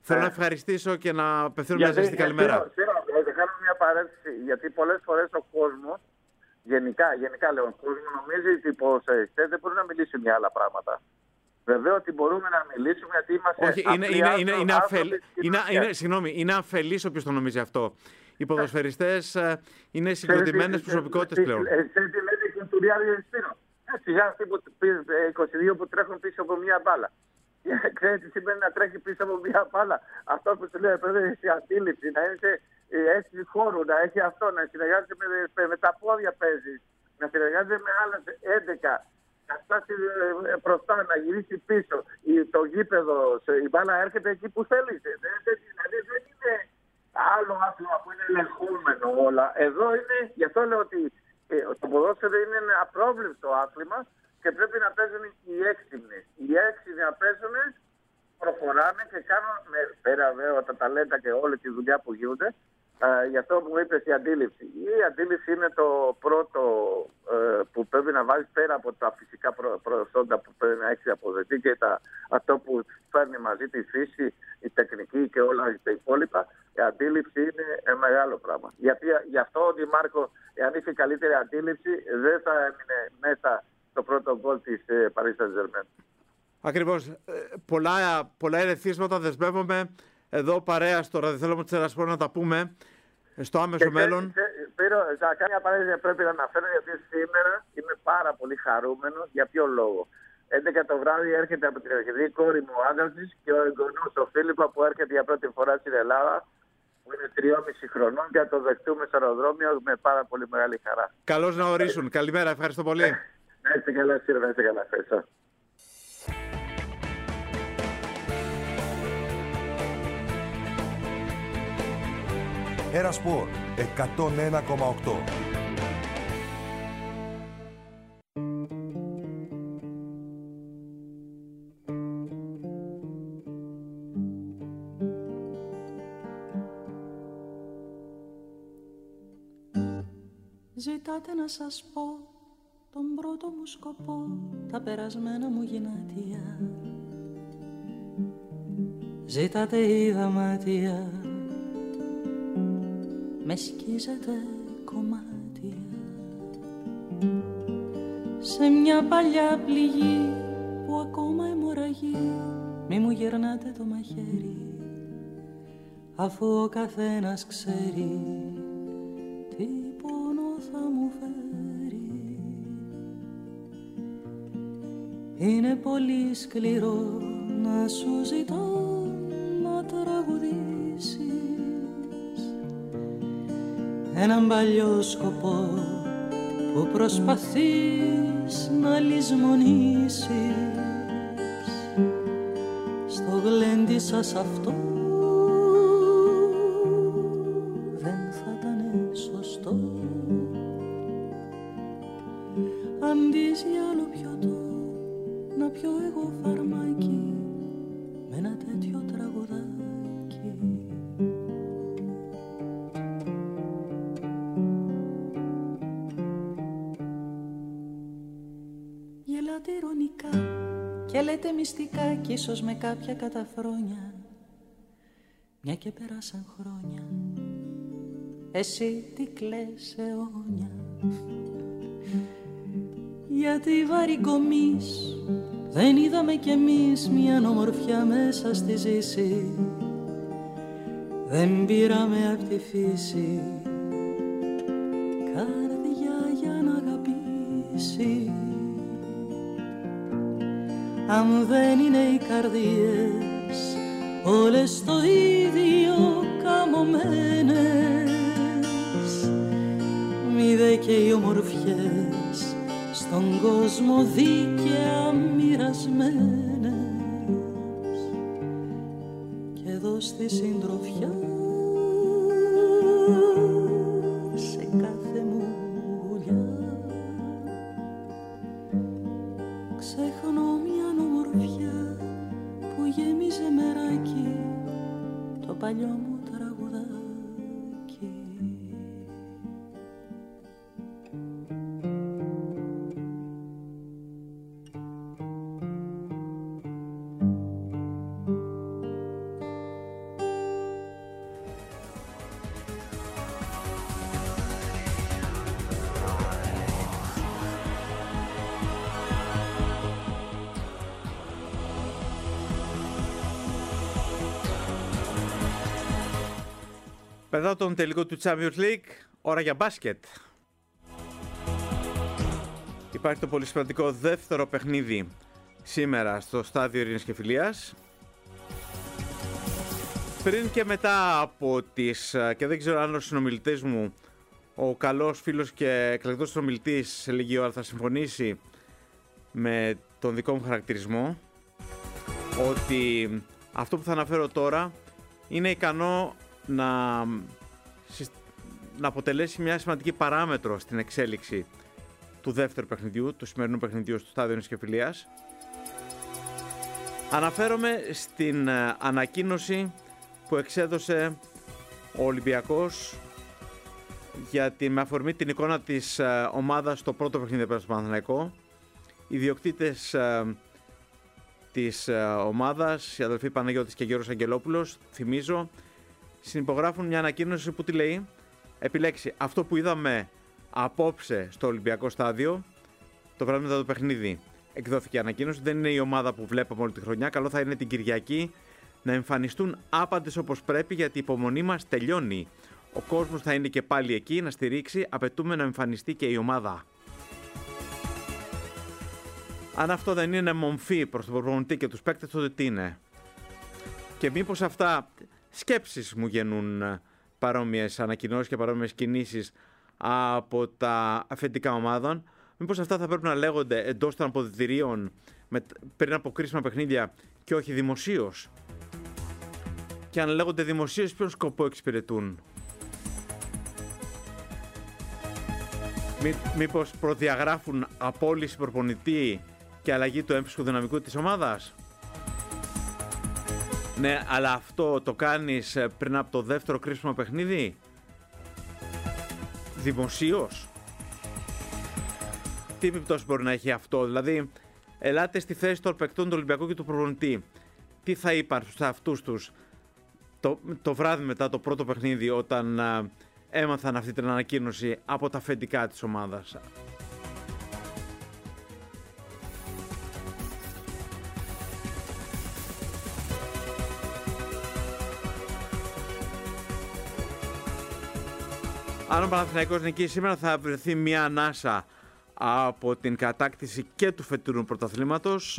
Θέλω Ε. να ευχαριστήσω και να απευθύνω μια Γιατί, ζεστή καλημέρα. Σπύρο, Σπύρο, θα κάνω μια παρένθεση, γιατί πολλές φορές ο κόσμος, γενικά, γενικά λέω, ο κόσμος νομίζει ότι οι ποδοσφαιριστές δεν μπορούν να μιλήσουν για άλλα πράγματα. Βέβαια ότι μπορούμε να μιλήσουμε γιατί είμαστε Όχι, είναι, απλοί είναι, άνθρωποι, είναι, είναι, άνθρωποι αφελ... της είναι, κοινωνίας. είναι, συγγνώμη, είναι αφελής όποιος το νομίζει αυτό. Οι ποδοσφαιριστές ε, είναι συγκροτημένες προσωπικότητες πλέον. Σε τι λέτε κουλτουριάρι Σπύρο. Σιγά αυτοί που είκοσι δύο που τρέχουν πίσω από μια μπάλα. Ξέρετε τι σημαίνει να τρέχει πίσω από μια μπάλα. Αυτό που σου λέω πρέπει να έχει αντίληψη, να έχει αίσθηση χώρου, να έχει αυτό, να συνεργάζεται με, με τα πόδια παίζει, να συνεργάζεται με άλλες έντεκα, να φτάσει μπροστά, να γυρίσει πίσω. Το γήπεδο, η μπάλα έρχεται εκεί που θέλει. Δηλαδή δεν είναι άλλο άθλημα που είναι ελεγχόμενο όλα. Εδώ είναι, γι' αυτό λέω ότι το ποδόσφαιρο είναι ένα απρόβλεπτο άθλημα και πρέπει να παίζουν οι έξυπνοι. Οι έξυπνοι να παίζουν, προχωράνε και κάνουν, με, πέρα βέβαια τα ταλέντα και όλη τη δουλειά που γίνονται, ε, γι' αυτό που είπες η αντίληψη. Η αντίληψη είναι το πρώτο ε, που πρέπει να βάζεις πέρα από τα φυσικά προ, προσόντα που πρέπει να έχεις αποδεθεί και τα, αυτό που φέρνει μαζί τη φύση, η τεχνική και όλα τα υπόλοιπα. Η αντίληψη είναι ένα μεγάλο πράγμα. Γιατί γι' αυτό ο Ντιμάρκο, εάν είχε καλύτερη αντίληψη, δεν θα έμεινε μέσα το πρώτο γκολ της Paris Saint-Germain. Ακριβώς. Πολλά, πολλά ερεθίσματα δεσμεύομαι εδώ παρέα στο ραδιοθέλαμο της Τέρας Σπορ να τα πούμε στο άμεσο και μέλλον. Πύρο, θα κάνω μια παρένθεση πρέπει να αναφέρω γιατί σήμερα είμαι πάρα πολύ χαρούμενος. Για ποιο λόγο? έντεκα το βράδυ έρχεται από την αρχική κόρη μου ο άντρας της και ο εγγονός ο Φίλιππα που έρχεται για πρώτη φορά στην Ελλάδα, που είναι τριόμισι χρονών και θα το δεχτούμε στο αεροδρόμιο με πάρα πολύ μεγάλη χαρά. Καλώς να ορίσουν. Καλημέρα, ευχαριστώ πολύ. Να είστε καλά, Σπύρο, να είστε καλά. Ευχαριστώ. Ένα Σπορ εκατόν ένα κόμμα οκτώ. Ζητάτε να σας πω τον πρώτο μου σκοπό, τα περασμένα μου γυνάτια. Ζητάτε είδα μάτια, με σκίζετε κομμάτια. Σε μια παλιά πληγή που ακόμα αιμορραγεί, μη μου γυρνάτε το μαχαίρι, αφού ο καθένας ξέρει τι πόνο θα μου φέρει. Είναι πολύ σκληρό να σου ζητώ να τραγουδήσεις έναν παλιό σκοπό που προσπαθείς να λησμονήσεις. Στο γλέντι σας αυτό δεν θα ήταν σωστό. Αντί για άλλο πιωτό να πιω εγώ φαρμάκι με ένα τέτοιο τραγουδάκι. Γελάτε ειρωνικά και λέτε μυστικά κι ίσως με κάποια καταφρόνια, μια και πέρασαν χρόνια, εσύ τι κλαις αιώνια. Γιατί βαρυγκομείς δεν είδαμε κι εμείς μια ομορφιά μέσα στη ζήση, δεν πήραμε απ' τη φύση καρδιά για να αγαπήσει. Αν δεν είναι οι καρδιές όλες το ίδιο καμωμένες, μη δε και οι ομορφιές στον κόσμο δίκαια μοιρασμένες, και εδώ στη συντροφιά σε κάθε μου γουλιά ξεχνώ μια ομορφιά που γέμιζε μεράκι το παλιό μου τραγουδάκι. Μετά τον τελικό του Champions League, ώρα για μπάσκετ. Υπάρχει το πολύ σημαντικό δεύτερο παιχνίδι σήμερα στο στάδιο Ειρήνης και Φιλίας. Πριν και μετά από τις, και δεν ξέρω αν ο συνομιλητής μου, ο καλός φίλος και εκλεκτός συνομιλητής σε λίγη ώρα θα συμφωνήσει με τον δικό μου χαρακτηρισμό, ότι αυτό που θα αναφέρω τώρα είναι ικανό να, να αποτελέσει μια σημαντική παράμετρο στην εξέλιξη του δεύτερου παιχνιδιού, του σημερινού παιχνιδιού στο στάδιο Ειρήνης και Φιλίας. Αναφέρομαι στην ανακοίνωση που εξέδωσε ο Ολυμπιακός για τη, με αφορμή την εικόνα της ομάδας στο πρώτο παιχνίδι πέρα στο Παναθηναϊκό. Οι ιδιοκτήτες της ομάδας, οι αδελφοί Παναγιώτης και Γιώργος Αγγελόπουλος, θυμίζω, συνυπογράφουν μια ανακοίνωση που τι λέει: επιλέξει αυτό που είδαμε απόψε στο Ολυμπιακό στάδιο, το βράδυ μετά το παιχνίδι εκδόθηκε ανακοίνωση. Δεν είναι η ομάδα που βλέπαμε όλη τη χρονιά. Καλό θα είναι την Κυριακή να εμφανιστούν άπαντες όπως πρέπει, γιατί η υπομονή μας τελειώνει. Ο κόσμος θα είναι και πάλι εκεί να στηρίξει. Απαιτούμε να εμφανιστεί και η ομάδα. Αν αυτό δεν είναι μομφή προς τον προπονητή και τους παίκτες, τότε τι είναι? Και μήπως αυτά σκέψεις μου γεννούν παρόμοιες ανακοινώσεις και παρόμοιες κινήσεις από τα αφεντικά ομάδων? Μήπως αυτά θα πρέπει να λέγονται εντός των αποδυτηρίων πριν από κρίσιμα παιχνίδια και όχι δημοσίως? Και αν λέγονται δημοσίως, ποιον σκοπό εξυπηρετούν? Μή, μήπως προδιαγράφουν απόλυση προπονητή και αλλαγή του έμφυσου δυναμικού της ομάδας? Ναι, αλλά αυτό το κάνεις πριν από το δεύτερο κρίσιμο παιχνίδι? Δημοσίως? Τι επιπτώσεις μπορεί να έχει αυτό? Δηλαδή, ελάτε στη θέση των παικτών του Ολυμπιακού και του προπονητή. Τι θα είπαν στους αυτούς τους το, το βράδυ μετά το πρώτο παιχνίδι, όταν α, έμαθαν αυτή την ανακοίνωση από τα αφεντικά της ομάδας? Αν ο Παναθηναϊκός νικήσει σήμερα, θα βρεθεί μια ανάσα από την κατάκτηση και του φετινού πρωταθλήματος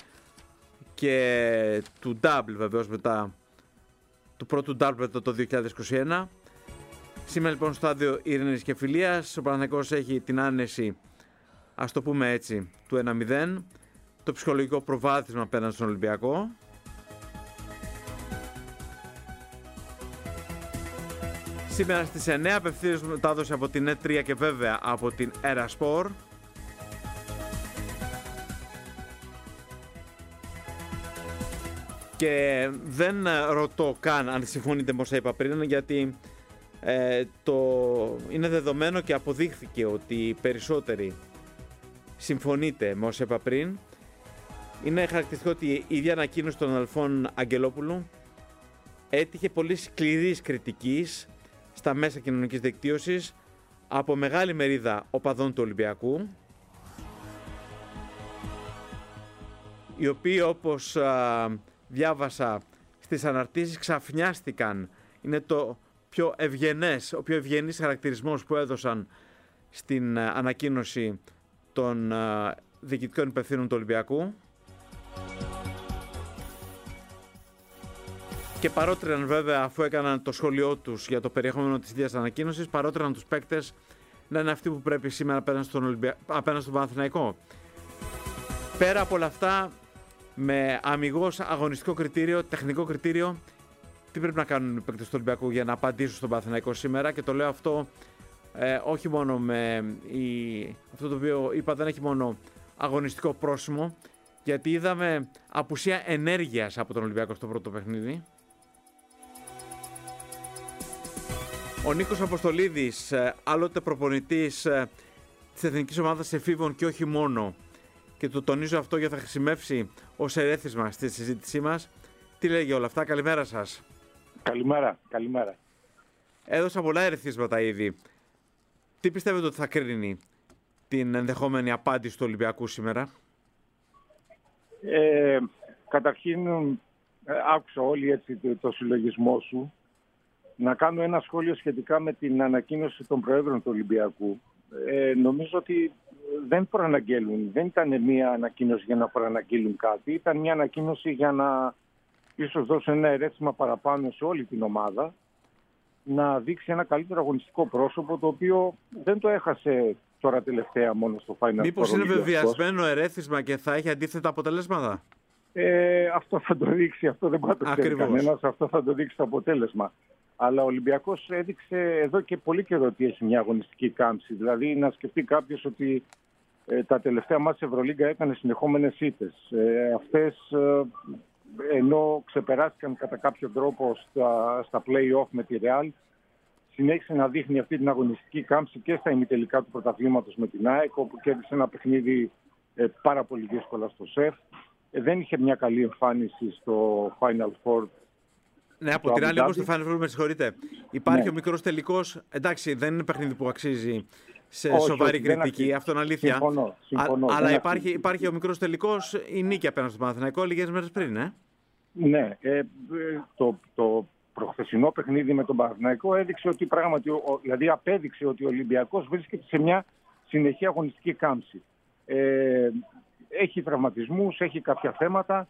και του double, βεβαίως, μετά του πρώτου double μετά το δύο χιλιάδες είκοσι ένα. Σήμερα λοιπόν στο στάδιο Ειρήνης και Φιλίας ο Παναθηναϊκός έχει την άνεση, ας το πούμε έτσι, του ένα μηδέν, το ψυχολογικό προβάδισμα απέναντι στον Ολυμπιακό. Σήμερα στις εννιά απευθείας μετάδοση από την ΕΤ τρία και βέβαια από την Erasport. Και δεν ρωτώ καν αν συμφωνείτε με όσα είπα πριν, γιατί ε, το είναι δεδομένο και αποδείχθηκε ότι οι περισσότεροι συμφωνείτε με όσα είπα πριν. Είναι χαρακτηριστικό ότι η ίδια ανακοίνωση των αδελφών Αγγελόπουλου έτυχε πολύ σκληρής κριτικής στα μέσα κοινωνικής δικτύωσης από μεγάλη μερίδα οπαδών του Ολυμπιακού, οι οποίοι, όπως α, διάβασα στις αναρτήσεις, ξαφνιάστηκαν. Είναι το πιο ευγενές, ο πιο ευγενής χαρακτηρισμός που έδωσαν στην α, ανακοίνωση των α, διοικητικών υπευθύνων του Ολυμπιακού. Και παρότριναν βέβαια, αφού έκαναν το σχόλιο τους για το περιεχόμενο της ίδιας ανακοίνωσης, παρότριναν τους παίκτες να είναι αυτοί που πρέπει σήμερα απέναντι στον, Ολυμπια... απέναντι στον Παναθηναϊκό. Πέρα από όλα αυτά, με αμιγώς αγωνιστικό κριτήριο, τεχνικό κριτήριο, τι πρέπει να κάνουν οι παίκτες του Ολυμπιακού για να απαντήσουν στον Παναθηναϊκό σήμερα? Και το λέω αυτό ε, όχι μόνο με η... αυτό το οποίο είπα, δεν έχει μόνο αγωνιστικό πρόσημο, γιατί είδαμε απουσία ενέργειας από τον Ολυμπιακό στο πρώτο παιχνίδι. Ο Νίκος Αποστολίδης, άλλοτε προπονητής της Εθνικής Ομάδας Εφήβων και όχι μόνο, και το τονίζω αυτό γιατί θα χρησιμεύσει ως ερέθισμα στη συζήτησή μας. Τι λέγει όλα αυτά? Καλημέρα σας. Καλημέρα, καλημέρα. Έδωσα πολλά ερεθίσματα ήδη. Τι πιστεύετε ότι θα κρίνει την ενδεχόμενη απάντηση του Ολυμπιακού σήμερα? Ε, καταρχήν, άκουσα όλοι έτσι το, το συλλογισμό σου. να κάνω ένα σχόλιο σχετικά με την ανακοίνωση των Προέδρων του Ολυμπιακού. Ε, νομίζω ότι δεν προαναγγέλουν, δεν ήταν μια ανακοίνωση για να προαναγγείλουν κάτι, ήταν μια ανακοίνωση για να ίσως δώσει ένα ερέθισμα παραπάνω σε όλη την ομάδα, να δείξει ένα καλύτερο αγωνιστικό πρόσωπο, το οποίο δεν το έχασε τώρα τελευταία μόνο στο Final Four. Μήπως είναι βεβαιασμένο ερέθισμα και θα έχει αντίθετα αποτελέσματα? Ε, αυτό θα το δείξει, αυτό δεν μπορεί να το ξέρει κανένας, αυτό θα το δείξει το αποτέλεσμα. Αλλά ο Ολυμπιακός έδειξε εδώ και πολύ καιρό ότι έχει μια αγωνιστική κάμψη. Δηλαδή να σκεφτεί κάποιος ότι ε, τα τελευταία μάτς Ευρωλίγκα έκανε συνεχόμενες ήττες. Ε, αυτές ε, ενώ ξεπεράστηκαν κατά κάποιο τρόπο στα, στα play-off με τη Real, συνέχισε να δείχνει αυτή την αγωνιστική κάμψη και στα ημιτελικά του πρωταθλήματος με την ΑΕΚ, όπου κέρδισε ένα παιχνίδι ε, πάρα πολύ δύσκολα στο ΣΕΦ. Ε, δεν είχε μια καλή εμφάνιση στο Final Four. Ναι, από την άλλη όμως το Final Four, με συγχωρείτε, υπάρχει ναι. ο μικρός τελικός. Εντάξει, δεν είναι παιχνίδι που αξίζει σε όχι, σοβαρή όχι, κριτική, αυτό είναι αλήθεια. Συμφωνώ, συμφωνώ, Α, αλλά υπάρχει, υπάρχει ο μικρός τελικός, η νίκη απέναντι στο Παναθηναϊκό λίγες μέρες πριν, ε? Ναι, ε, το, το προχθεσινό παιχνίδι με τον Παναθηναϊκό έδειξε ότι πράγματι, ο, δηλαδή απέδειξε ότι ο Ολυμπιακός βρίσκεται σε μια συνεχή αγωνιστική κάμψη. Ε, έχει τραυματισμούς, έχει κάποια θέματα.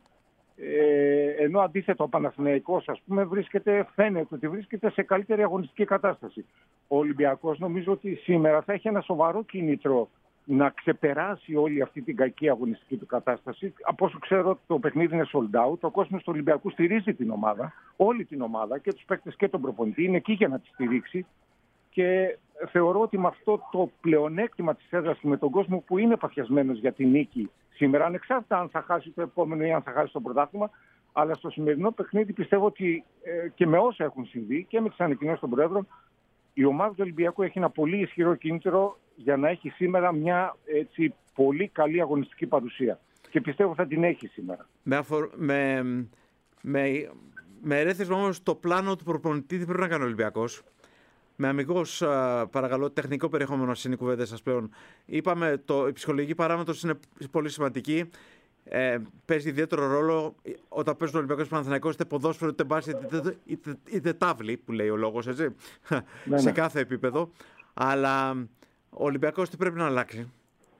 Ε, ενώ αντίθετα ο Παναθηναϊκός, ας πούμε, βρίσκεται, φαίνεται ότι βρίσκεται σε καλύτερη αγωνιστική κατάσταση. Ο Ολυμπιακός νομίζω ότι σήμερα θα έχει ένα σοβαρό κίνητρο να ξεπεράσει όλη αυτή την κακή αγωνιστική του κατάσταση. Από όσο ξέρω, το παιχνίδι είναι sold out. Ο κόσμος του Ολυμπιακού στηρίζει την ομάδα, όλη την ομάδα, και τους παίκτες και τον προπονητή. Είναι εκεί για να τη στηρίξει. Και θεωρώ ότι με αυτό το πλεονέκτημα της έδρας με τον κόσμο που είναι παθιασμένος για την νίκη σήμερα, ανεξάρτητα αν θα χάσει το επόμενο ή αν θα χάσει το πρωτάθλημα, αλλά στο σημερινό παιχνίδι πιστεύω ότι ε, και με όσα έχουν συμβεί και με τις ανακοινώσεις των Προέδρων, η ομάδα του Ολυμπιακού έχει ένα πολύ ισχυρό κίνητρο για να έχει σήμερα μια έτσι, πολύ καλή αγωνιστική παρουσία. Και πιστεύω θα την έχει σήμερα. Με, αφορ... με... με... με ερέθισμα όμως το πλάνο του προπονητή τι πρέπει να κάνει ο Ολυμπιακός? Με αμυγός, παρακαλώ, τεχνικό περιεχόμενο είναι οι κουβέντες σας πλέον. Είπαμε, το, η ψυχολογική παράμετρος είναι πολύ σημαντική. Ε, παίζει ιδιαίτερο ρόλο όταν παίζουν ο Ολυμπιακός Παναθηναϊκός, είτε ποδόσφαιρο, είτε μπάσκετ, είτε, είτε, είτε τάβλη, που λέει ο λόγος, έτσι. Ναι, σε ναι. κάθε επίπεδο. Αλλά ο Ολυμπιακός τι πρέπει να αλλάξει?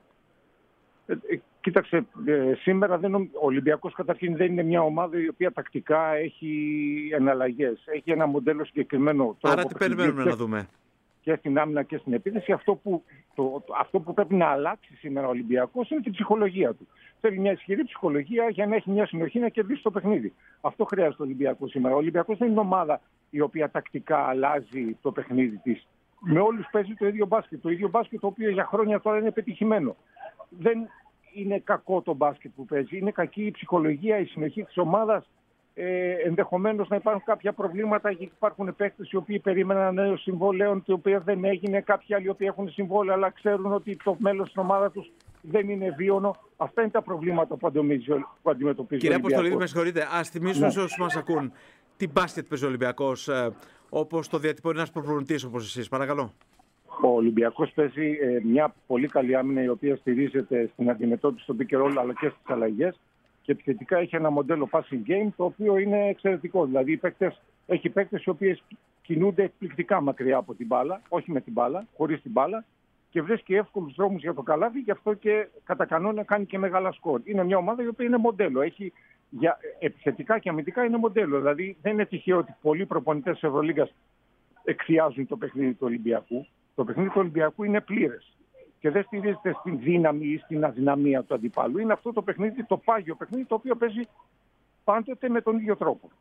Ε, ε, κοίταξε, ε, σήμερα δεν, ο Ολυμπιακός καταρχήν δεν είναι μια ομάδα η οποία τακτικά έχει εναλλαγές. Έχει ένα μοντέλο συγκεκριμένο τρόπο. Άρα τι περιμένουμε να δούμε? Και στην άμυνα και στην επίθεση. Αυτό που, το, το, αυτό που πρέπει να αλλάξει σήμερα ο Ολυμπιακός είναι την ψυχολογία του. Θέλει μια ισχυρή ψυχολογία για να έχει μια συνοχή να κερδίσει το παιχνίδι. Αυτό χρειάζεται ο Ολυμπιακός σήμερα. Ο Ολυμπιακός δεν είναι ομάδα η οποία τακτικά αλλάζει το παιχνίδι της. Με όλους παίζει το ίδιο μπάσκετ. Το ίδιο μπάσκετ το οποίο για χρόνια τώρα είναι πετυχημένο. Δεν είναι κακό το μπάσκετ που παίζει. Είναι κακή η ψυχολογία, η συνοχή της ομάδας. Ε, ενδεχομένως να υπάρχουν κάποια προβλήματα και υπάρχουν παίκτες οι οποίοι περίμεναν νέο συμβόλαιο, το οποίο δεν έγινε. Κάποιοι άλλοι οι οποίοι έχουν συμβόλαιο, αλλά ξέρουν ότι το μέλλον στην ομάδα τους δεν είναι βίωνο. Αυτά είναι τα προβλήματα που αντιμετωπίζει. Κύριε Αποστολίδη, με συγχωρείτε, ας θυμίσουμε ναι. σε όσους μας ακούν τι μπάσκετ παίζει ο Ολυμπιακός, ε, όπως το διατυπώνει ένας προπονητής όπως εσείς. Παρακαλώ. Ο Ολυμπιακός παίζει ε, μια πολύ καλή άμυνα, η οποία στηρίζεται στην αντιμετώπιση των pick and roll αλλά και στις αλλαγές. Και επιθετικά έχει ένα μοντέλο passing game το οποίο είναι εξαιρετικό. Δηλαδή οι παίκτες, έχει παίκτες οι οποίες κινούνται εκπληκτικά μακριά από την μπάλα, όχι με την μπάλα, χωρίς την μπάλα, και βρίσκει εύκολους δρόμους για το καλάθι, γι' αυτό και κατά κανόνα κάνει και μεγάλα σκορ. Είναι μια ομάδα η οποία είναι μοντέλο. Έχει, για, επιθετικά και αμυντικά είναι μοντέλο. Δηλαδή δεν είναι τυχαίο ότι πολλοί προπονητές της Ευρωλίγκας εκθιάζουν το παιχνίδι του Ολυμπιακού. Το παιχνίδι του Ολυμπιακού είναι πλήρες. Και δεν στηρίζεται στην δύναμη ή στην αδυναμία του αντιπάλου. Είναι αυτό το παιχνίδι, το πάγιο παιχνίδι, το οποίο παίζει πάντοτε με τον ίδιο τρόπο.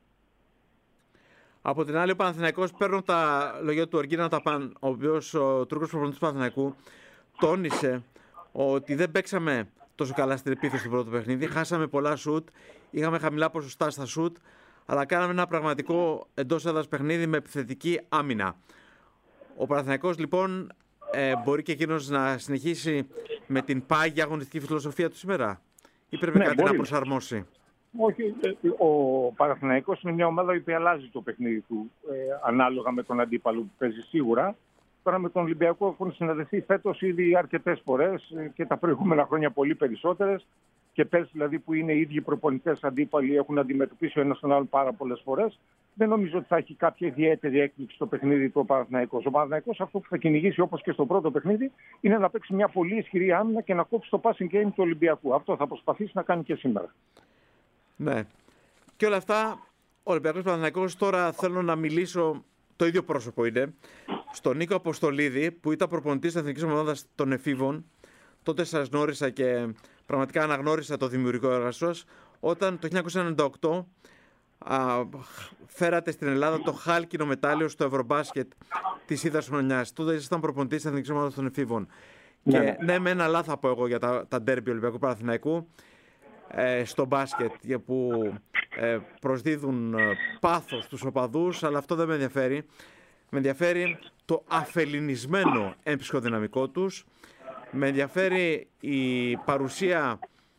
Από την άλλη, ο Παναθηναϊκός, παίρνω τα λόγια του Οργίνα Ταπάν, ο οποίος ο Τούρκος προπονητής του Παναθηναϊκού τόνισε ότι δεν παίξαμε τόσο καλά στην επίθεση στο πρώτο παιχνίδι. Χάσαμε πολλά σουτ, είχαμε χαμηλά ποσοστά στα σουτ, αλλά κάναμε ένα πραγματικό εντός έδρας παιχνίδι με επιθετική άμυνα. Ο Παναθηναϊκός λοιπόν ε, μπορεί και εκείνος να συνεχίσει με την πάγια αγωνιστική φιλοσοφία του σήμερα, ή πρέπει ναι, κάτι μπορεί να προσαρμόσει? Όχι, ο Παναθηναϊκός είναι μια ομάδα που αλλάζει το παιχνίδι του ε, ανάλογα με τον αντίπαλο που παίζει σίγουρα. Τώρα με τον Ολυμπιακό έχουν συναντηθεί φέτος ήδη αρκετές φορές και τα προηγούμενα χρόνια πολύ περισσότερες. και πέρσι δηλαδή που είναι οι ίδιοι προπονητές αντίπαλοι, έχουν αντιμετωπίσει ο ένας τον άλλον πάρα πολλές φορές, δεν νομίζω ότι θα έχει κάποια ιδιαίτερη έκπληξη στο παιχνίδι του Παναθηναϊκός. Ο Παναθηναϊκός αυτό που θα κυνηγήσει, όπως και στο πρώτο παιχνίδι, είναι να παίξει μια πολύ ισχυρή άμυνα και να κόψει το passing game του Ολυμπιακού. Αυτό θα προσπαθήσει να κάνει και σήμερα. Ναι. Και όλα αυτά, ο Ολυμπιακός Παναθηναϊκός, τώρα θέλω να μιλήσω, το ίδιο πρόσωπο είναι, στον Νίκο Αποστολίδη, που ήταν προπονητής της Εθνικής Ομάδας των Εφήβων. Τότε σας γνώρισα και πραγματικά αναγνώρισα το δημιουργικό έργο σας, όταν το χίλια εννιακόσια ενενήντα οκτώ α, φέρατε στην Ελλάδα το χάλκινο μετάλλιο στο Ευρωμπάσκετ της ίδιας χρονιάς. Τότε ήσασταν προπονητής της Εθνικής Ομάδας των Εφήβων. Ναι. Και ναι, με ένα λάθο από εγώ για τα, τα ντέρμπι Ολυμπιακού Παναθηναϊκού ε, στο μπάσκετ, για που ε, προσδίδουν ε, πάθος στους οπαδούς, αλλά αυτό δεν με ενδιαφέρει. Με ενδιαφέρει το αφελινισμένο εμψυχοδυναμικό τους. Με ενδιαφέρει η παρουσία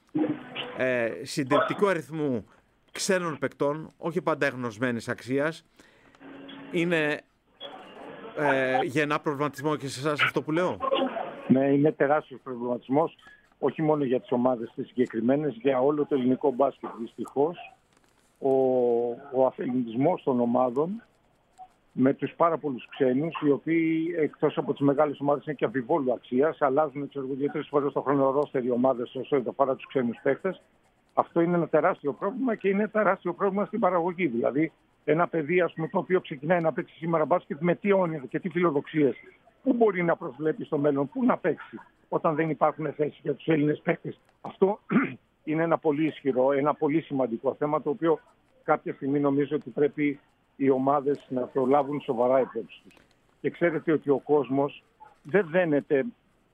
ε, συντριπτικού αριθμού ξένων παικτών, όχι πάντα εγνωσμένης αξίας. Είναι ε, γεννά προβληματισμό και σε εσάς αυτό που λέω? Ναι, είναι τεράστιος προβληματισμός, όχι μόνο για τις ομάδες τις συγκεκριμένες, για όλο το ελληνικό μπάσκετ. Δυστυχώς, ο, ο αφελινισμός των ομάδων με τους πάρα πολλούς ξένους, οι οποίοι εκτός από τις μεγάλες ομάδες είναι και αμφιβόλου αξίας, αλλάζουν δύο-τρεις φορές το χρόνο ρόστερ οι ομάδες όσο αφορά τους ξένους παίκτες. Αυτό είναι ένα τεράστιο πρόβλημα και είναι τεράστιο πρόβλημα στην παραγωγή. Δηλαδή, ένα παιδί, ας πούμε, το οποίο ξεκινάει να παίξει σήμερα μπάσκετ, με τι όνειρα και τι φιλοδοξίες, πού μπορεί να προσβλέπει στο μέλλον, πού να παίξει, όταν δεν υπάρχουν θέσεις για τους Έλληνες παίκτες. Αυτό είναι ένα πολύ ισχυρό, ένα πολύ σημαντικό θέμα, το οποίο κάποια στιγμή νομίζω ότι πρέπει οι ομάδες να το λάβουν σοβαρά υπόψη τους. Και ξέρετε ότι ο κόσμος δεν δένεται.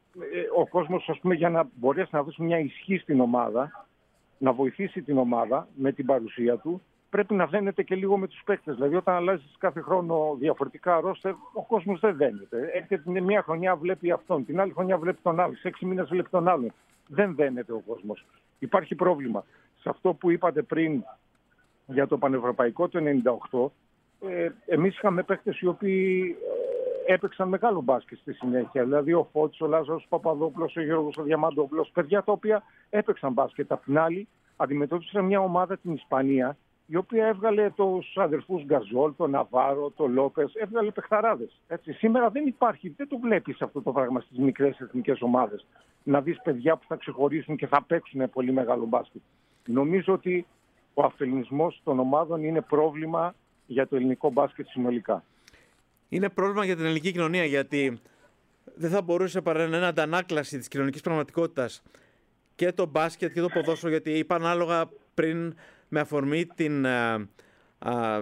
Ο κόσμος, ας πούμε, για να μπορέσει να δώσει μια ισχύ στην ομάδα, να βοηθήσει την ομάδα με την παρουσία του, πρέπει να δένεται και λίγο με τους παίκτες. Δηλαδή, όταν αλλάζεις κάθε χρόνο διαφορετικά ρόστερ, ο κόσμος δεν δένεται. Έρχεται μια χρονιά, βλέπει αυτόν, την άλλη χρονιά βλέπει τον άλλον, σε έξι μήνες βλέπει τον άλλον. Δεν δένεται ο κόσμος. Υπάρχει πρόβλημα. Σε αυτό που είπατε πριν για το Πανευρωπαϊκό του ενενήντα οκτώ, ε, εμείς είχαμε παίκτες οι οποίοι ε, έπαιξαν μεγάλο μπάσκετ στη συνέχεια. Δηλαδή, ο Φώτης, ο Λάζαρος Παπαδόπουλος, ο Γιώργος ο Διαμαντόπουλος, παιδιά τα οποία έπαιξαν μπάσκετ. Απ' την άλλη, αντιμετώπισαν μια ομάδα, την Ισπανία, η οποία έβγαλε τους αδερφούς Γκαζόλ, τον Ναβάρο, τον Λόπες, έβγαλε παιχταράδες. Έτσι. Σήμερα δεν υπάρχει, δεν το βλέπεις αυτό το πράγμα στις μικρές εθνικές ομάδες. Να δεις παιδιά που θα ξεχωρίσουν και θα παίξουν πολύ μεγάλο μπάσκετ. Νομίζω ότι ο αφελινισμός των ομάδων είναι πρόβλημα για το ελληνικό μπάσκετ συνολικά. Είναι πρόβλημα για την ελληνική κοινωνία, γιατί δεν θα μπορούσε παρά να είναι αντανάκλαση της κοινωνικής πραγματικότητας και το μπάσκετ και το ποδόσφαιρο, γιατί είπα ανάλογα πριν με αφορμή την, α, α,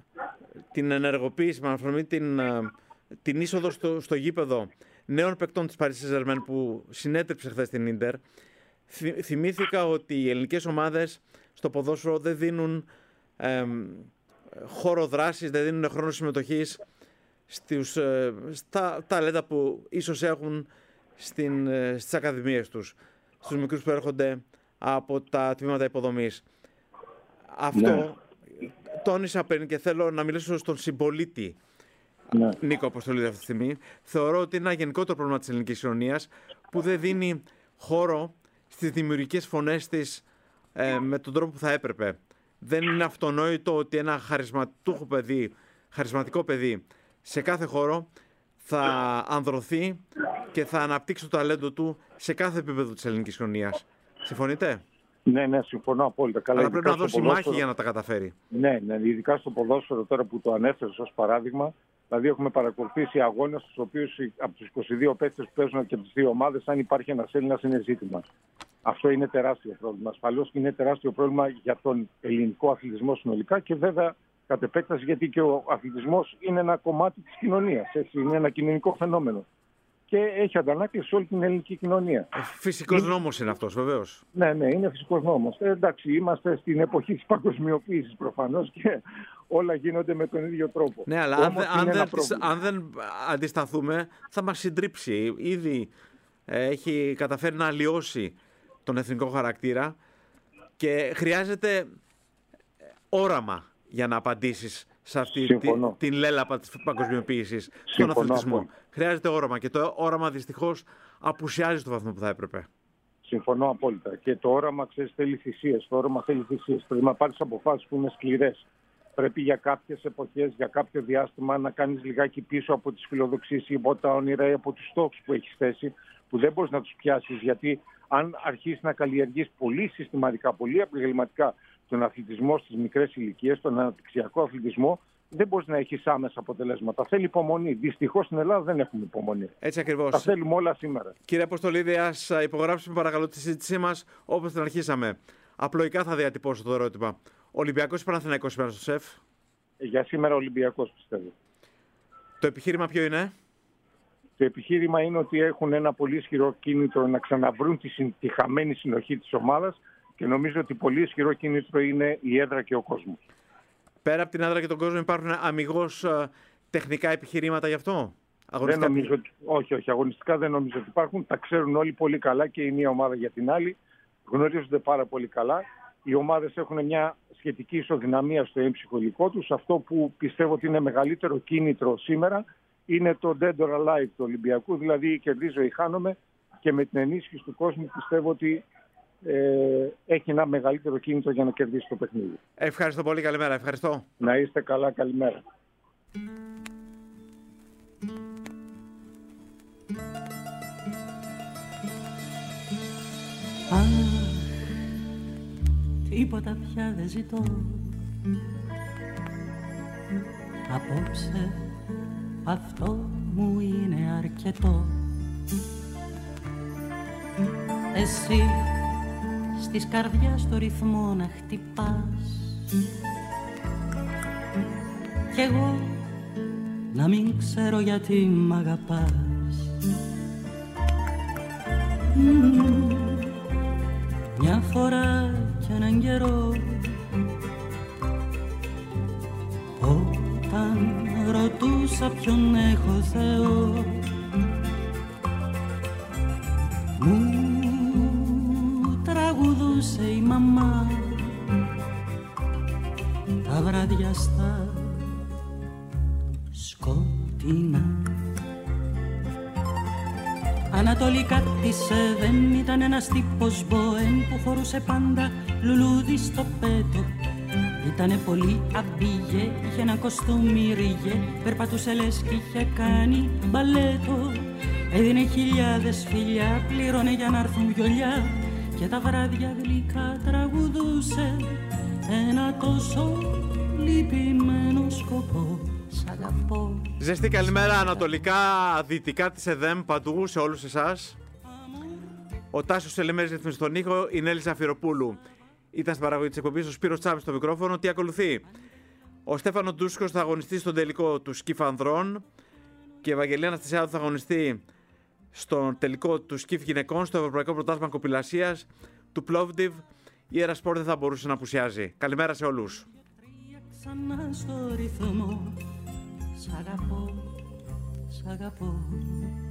την ενεργοποίηση, με αφορμή την, α, την είσοδο στο, στο γήπεδο νέων παικτών της Paris Saint-Germain που συνέτρεψε χθες την Ίντερ. Θυ, θυμήθηκα ότι οι ελληνικές ομάδες στο ποδόσφαιρο δεν δίνουν ε, χώρο δράσης, δεν δίνουν χρόνο συμμετοχής στους, ε, στα ταλέντα που ίσως έχουν στην, ε, στις ακαδημίες τους, στους μικρούς που έρχονται από τα τμήματα υποδομής. Αυτό ναι. τόνισα πριν και θέλω να μιλήσω στον συμπολίτη ναι. Νίκο Αποστολίδη αυτή τη στιγμή. Θεωρώ ότι είναι ένα γενικότερο πρόβλημα της ελληνικής κοινωνίας που δεν δίνει χώρο στις δημιουργικές φωνές της ε, με τον τρόπο που θα έπρεπε. Δεν είναι αυτονόητο ότι ένα χαρισματικό παιδί, χαρισματικό παιδί σε κάθε χώρο θα ανδρωθεί και θα αναπτύξει το ταλέντο του σε κάθε επίπεδο της ελληνικής κοινωνίας. Συμφωνείτε? Ναι, ναι, συμφωνώ απόλυτα. Καλά, αλλά πρέπει να δώσει ποδόσφαιρο... μάχη για να τα καταφέρει. Ναι, ναι, ειδικά στο ποδόσφαιρο τώρα που το ανέφερες ως παράδειγμα. Δηλαδή έχουμε παρακολουθήσει αγώνες στους οποίους από τους είκοσι δύο παίκτες που παίζουν και από τις δύο ομάδες, αν υπάρχει ένας Έλληνας, είναι ζήτημα. Αυτό είναι τεράστιο πρόβλημα. Ασφαλώς είναι τεράστιο πρόβλημα για τον ελληνικό αθλητισμό συνολικά και βέβαια κατ' επέκταση, γιατί και ο αθλητισμός είναι ένα κομμάτι της κοινωνίας. Έτσι, είναι ένα κοινωνικό φαινόμενο. Και έχει αντανάκλαση σε όλη την ελληνική κοινωνία. Φυσικός είναι... νόμος είναι αυτός, βεβαίως. Ναι, ναι, είναι φυσικός νόμος. Ε, εντάξει, είμαστε στην εποχή της παγκοσμιοποίησης προφανώς και όλα γίνονται με τον ίδιο τρόπο. Ναι, αλλά αν, αν, δεν, αν δεν αντισταθούμε, θα μας συντρίψει. Ήδη ε, έχει καταφέρει να αλλοιώσει τον εθνικό χαρακτήρα και χρειάζεται όραμα για να απαντήσεις σε αυτή τη, την λέλαπα της παγκοσμιοποίησης στον αθλητισμό. Χρειάζεται όραμα και το όραμα δυστυχώς απουσιάζει στο βαθμό που θα έπρεπε. Συμφωνώ απόλυτα. Και το όραμα, ξέρεις, θέλει θυσίες. Το όραμα θέλει θυσίες. Πρέπει να πάρεις αποφάσεις που είναι σκληρές. Πρέπει για κάποιες εποχές, για κάποιο διάστημα να κάνεις λιγάκι πίσω από τις φιλοδοξίες ή από τα όνειρα ή από τους στόχους που έχεις θέσει, που δεν μπορείς να τους πιάσεις. Γιατί αν αρχίσεις να καλλιεργείς πολύ συστηματικά, πολύ επαγγελματικά τον αθλητισμό στις μικρές ηλικίες, τον αναπτυξιακό αθλητισμό, δεν μπορείς να έχεις άμεσα αποτελέσματα. Θέλει υπομονή. Δυστυχώς στην Ελλάδα δεν έχουμε υπομονή. Έτσι ακριβώς. Τα θέλουμε όλα σήμερα. Κύριε Αποστολίδη, ας υπογράψουμε παρακαλώ τη συζήτησή μας όπως την αρχίσαμε. Απλοϊκά θα διατυπώσω το ερώτημα. Ολυμπιακός ή Παναθηναϊκός σήμερα στο ΣΕΦ? Για σήμερα Ολυμπιακός, πιστεύω. Το επιχείρημα ποιο είναι? Το επιχείρημα είναι ότι έχουν ένα πολύ ισχυρό κίνητρο να ξαναβρούν τη, συν, τη χαμένη συνοχή της ομάδας και νομίζω ότι πολύ ισχυρό κίνητρο είναι η έδρα και ο κόσμος. Πέρα από την έδρα και τον κόσμο υπάρχουν αμιγώς τεχνικά επιχειρήματα γι' αυτό? Δεν νομίζω ότι, όχι, όχι, αγωνιστικά δεν νομίζω ότι υπάρχουν. Τα ξέρουν όλοι πολύ καλά και η μία ομάδα για την άλλη. Γνωρίζονται πάρα πολύ καλά. Οι ομάδες έχουν μια σχετική ισοδυναμία στο εμψυχολογικό τους. Αυτό που πιστεύω ότι είναι μεγαλύτερο κίνητρο σήμερα είναι το dead or alive του Ολυμπιακού, δηλαδή κερδίζω ή χάνομαι, και με την ενίσχυση του κόσμου πιστεύω ότι ε, έχει ένα μεγαλύτερο κίνητρο για να κερδίσει το παιχνίδι. Ευχαριστώ πολύ, καλημέρα. Ευχαριστώ. Να είστε καλά, καλημέρα. Αχ, τίποτα πια δεν ζητώ. Απόψε αυτό μου είναι αρκετό. Εσύ στις καρδιάς το ρυθμό να χτυπάς κι εγώ να μην ξέρω γιατί μ' αγαπάς. Mm, μια φορά κι έναν καιρό όταν ρωτούσα ποιον έχω Θεό, μου τραγουδούσε η μαμά τα βράδια στα σκοτεινά. Ανατολικά της δεν ήταν ένας τύπος μποέμ που φορούσε πάντα λουλούδι στο πέτο. Ήτανε πολύ αμπίγε, είχε ένα κοστούμι ρίγε, περπατούσε λες κι είχε κάνει μπαλέτο. Έδινε χιλιάδες φιλιά, πλήρωνε για να έρθουν βιολιά και τα βράδια γλυκά τραγουδούσε ένα τόσο λυπημένο σκοπό. Σ' αγαπώ. Ζεστή καλημέρα ανατολικά, δυτικά της ΕΔΕΜ, παντού σε όλους εσάς. Ο Τάσος Ελεμέρης ρυθμίζει στον ήχο, η Νέλη Ζαφυροπούλου ήταν στην παραγωγή της εκπομπής, ο Σπύρος Τσάμις στο μικρόφωνο. Τι ακολουθεί? Ο Στέφανο Ντούσκος θα αγωνιστεί στον τελικό του σκιφ ανδρών και η Ευαγγελία Αναστασιάδου θα αγωνιστεί στον τελικό του σκιφ γυναικών στο Ευρωπαϊκό Πρωτάθλημα Κοπηλασίας του Πλόβντιβ. Η Ερασπόρ δεν θα μπορούσε να απουσιάζει. Καλημέρα σε όλους. Ξανά στο ρυθμό, σ' αγαπώ, σ' αγαπώ.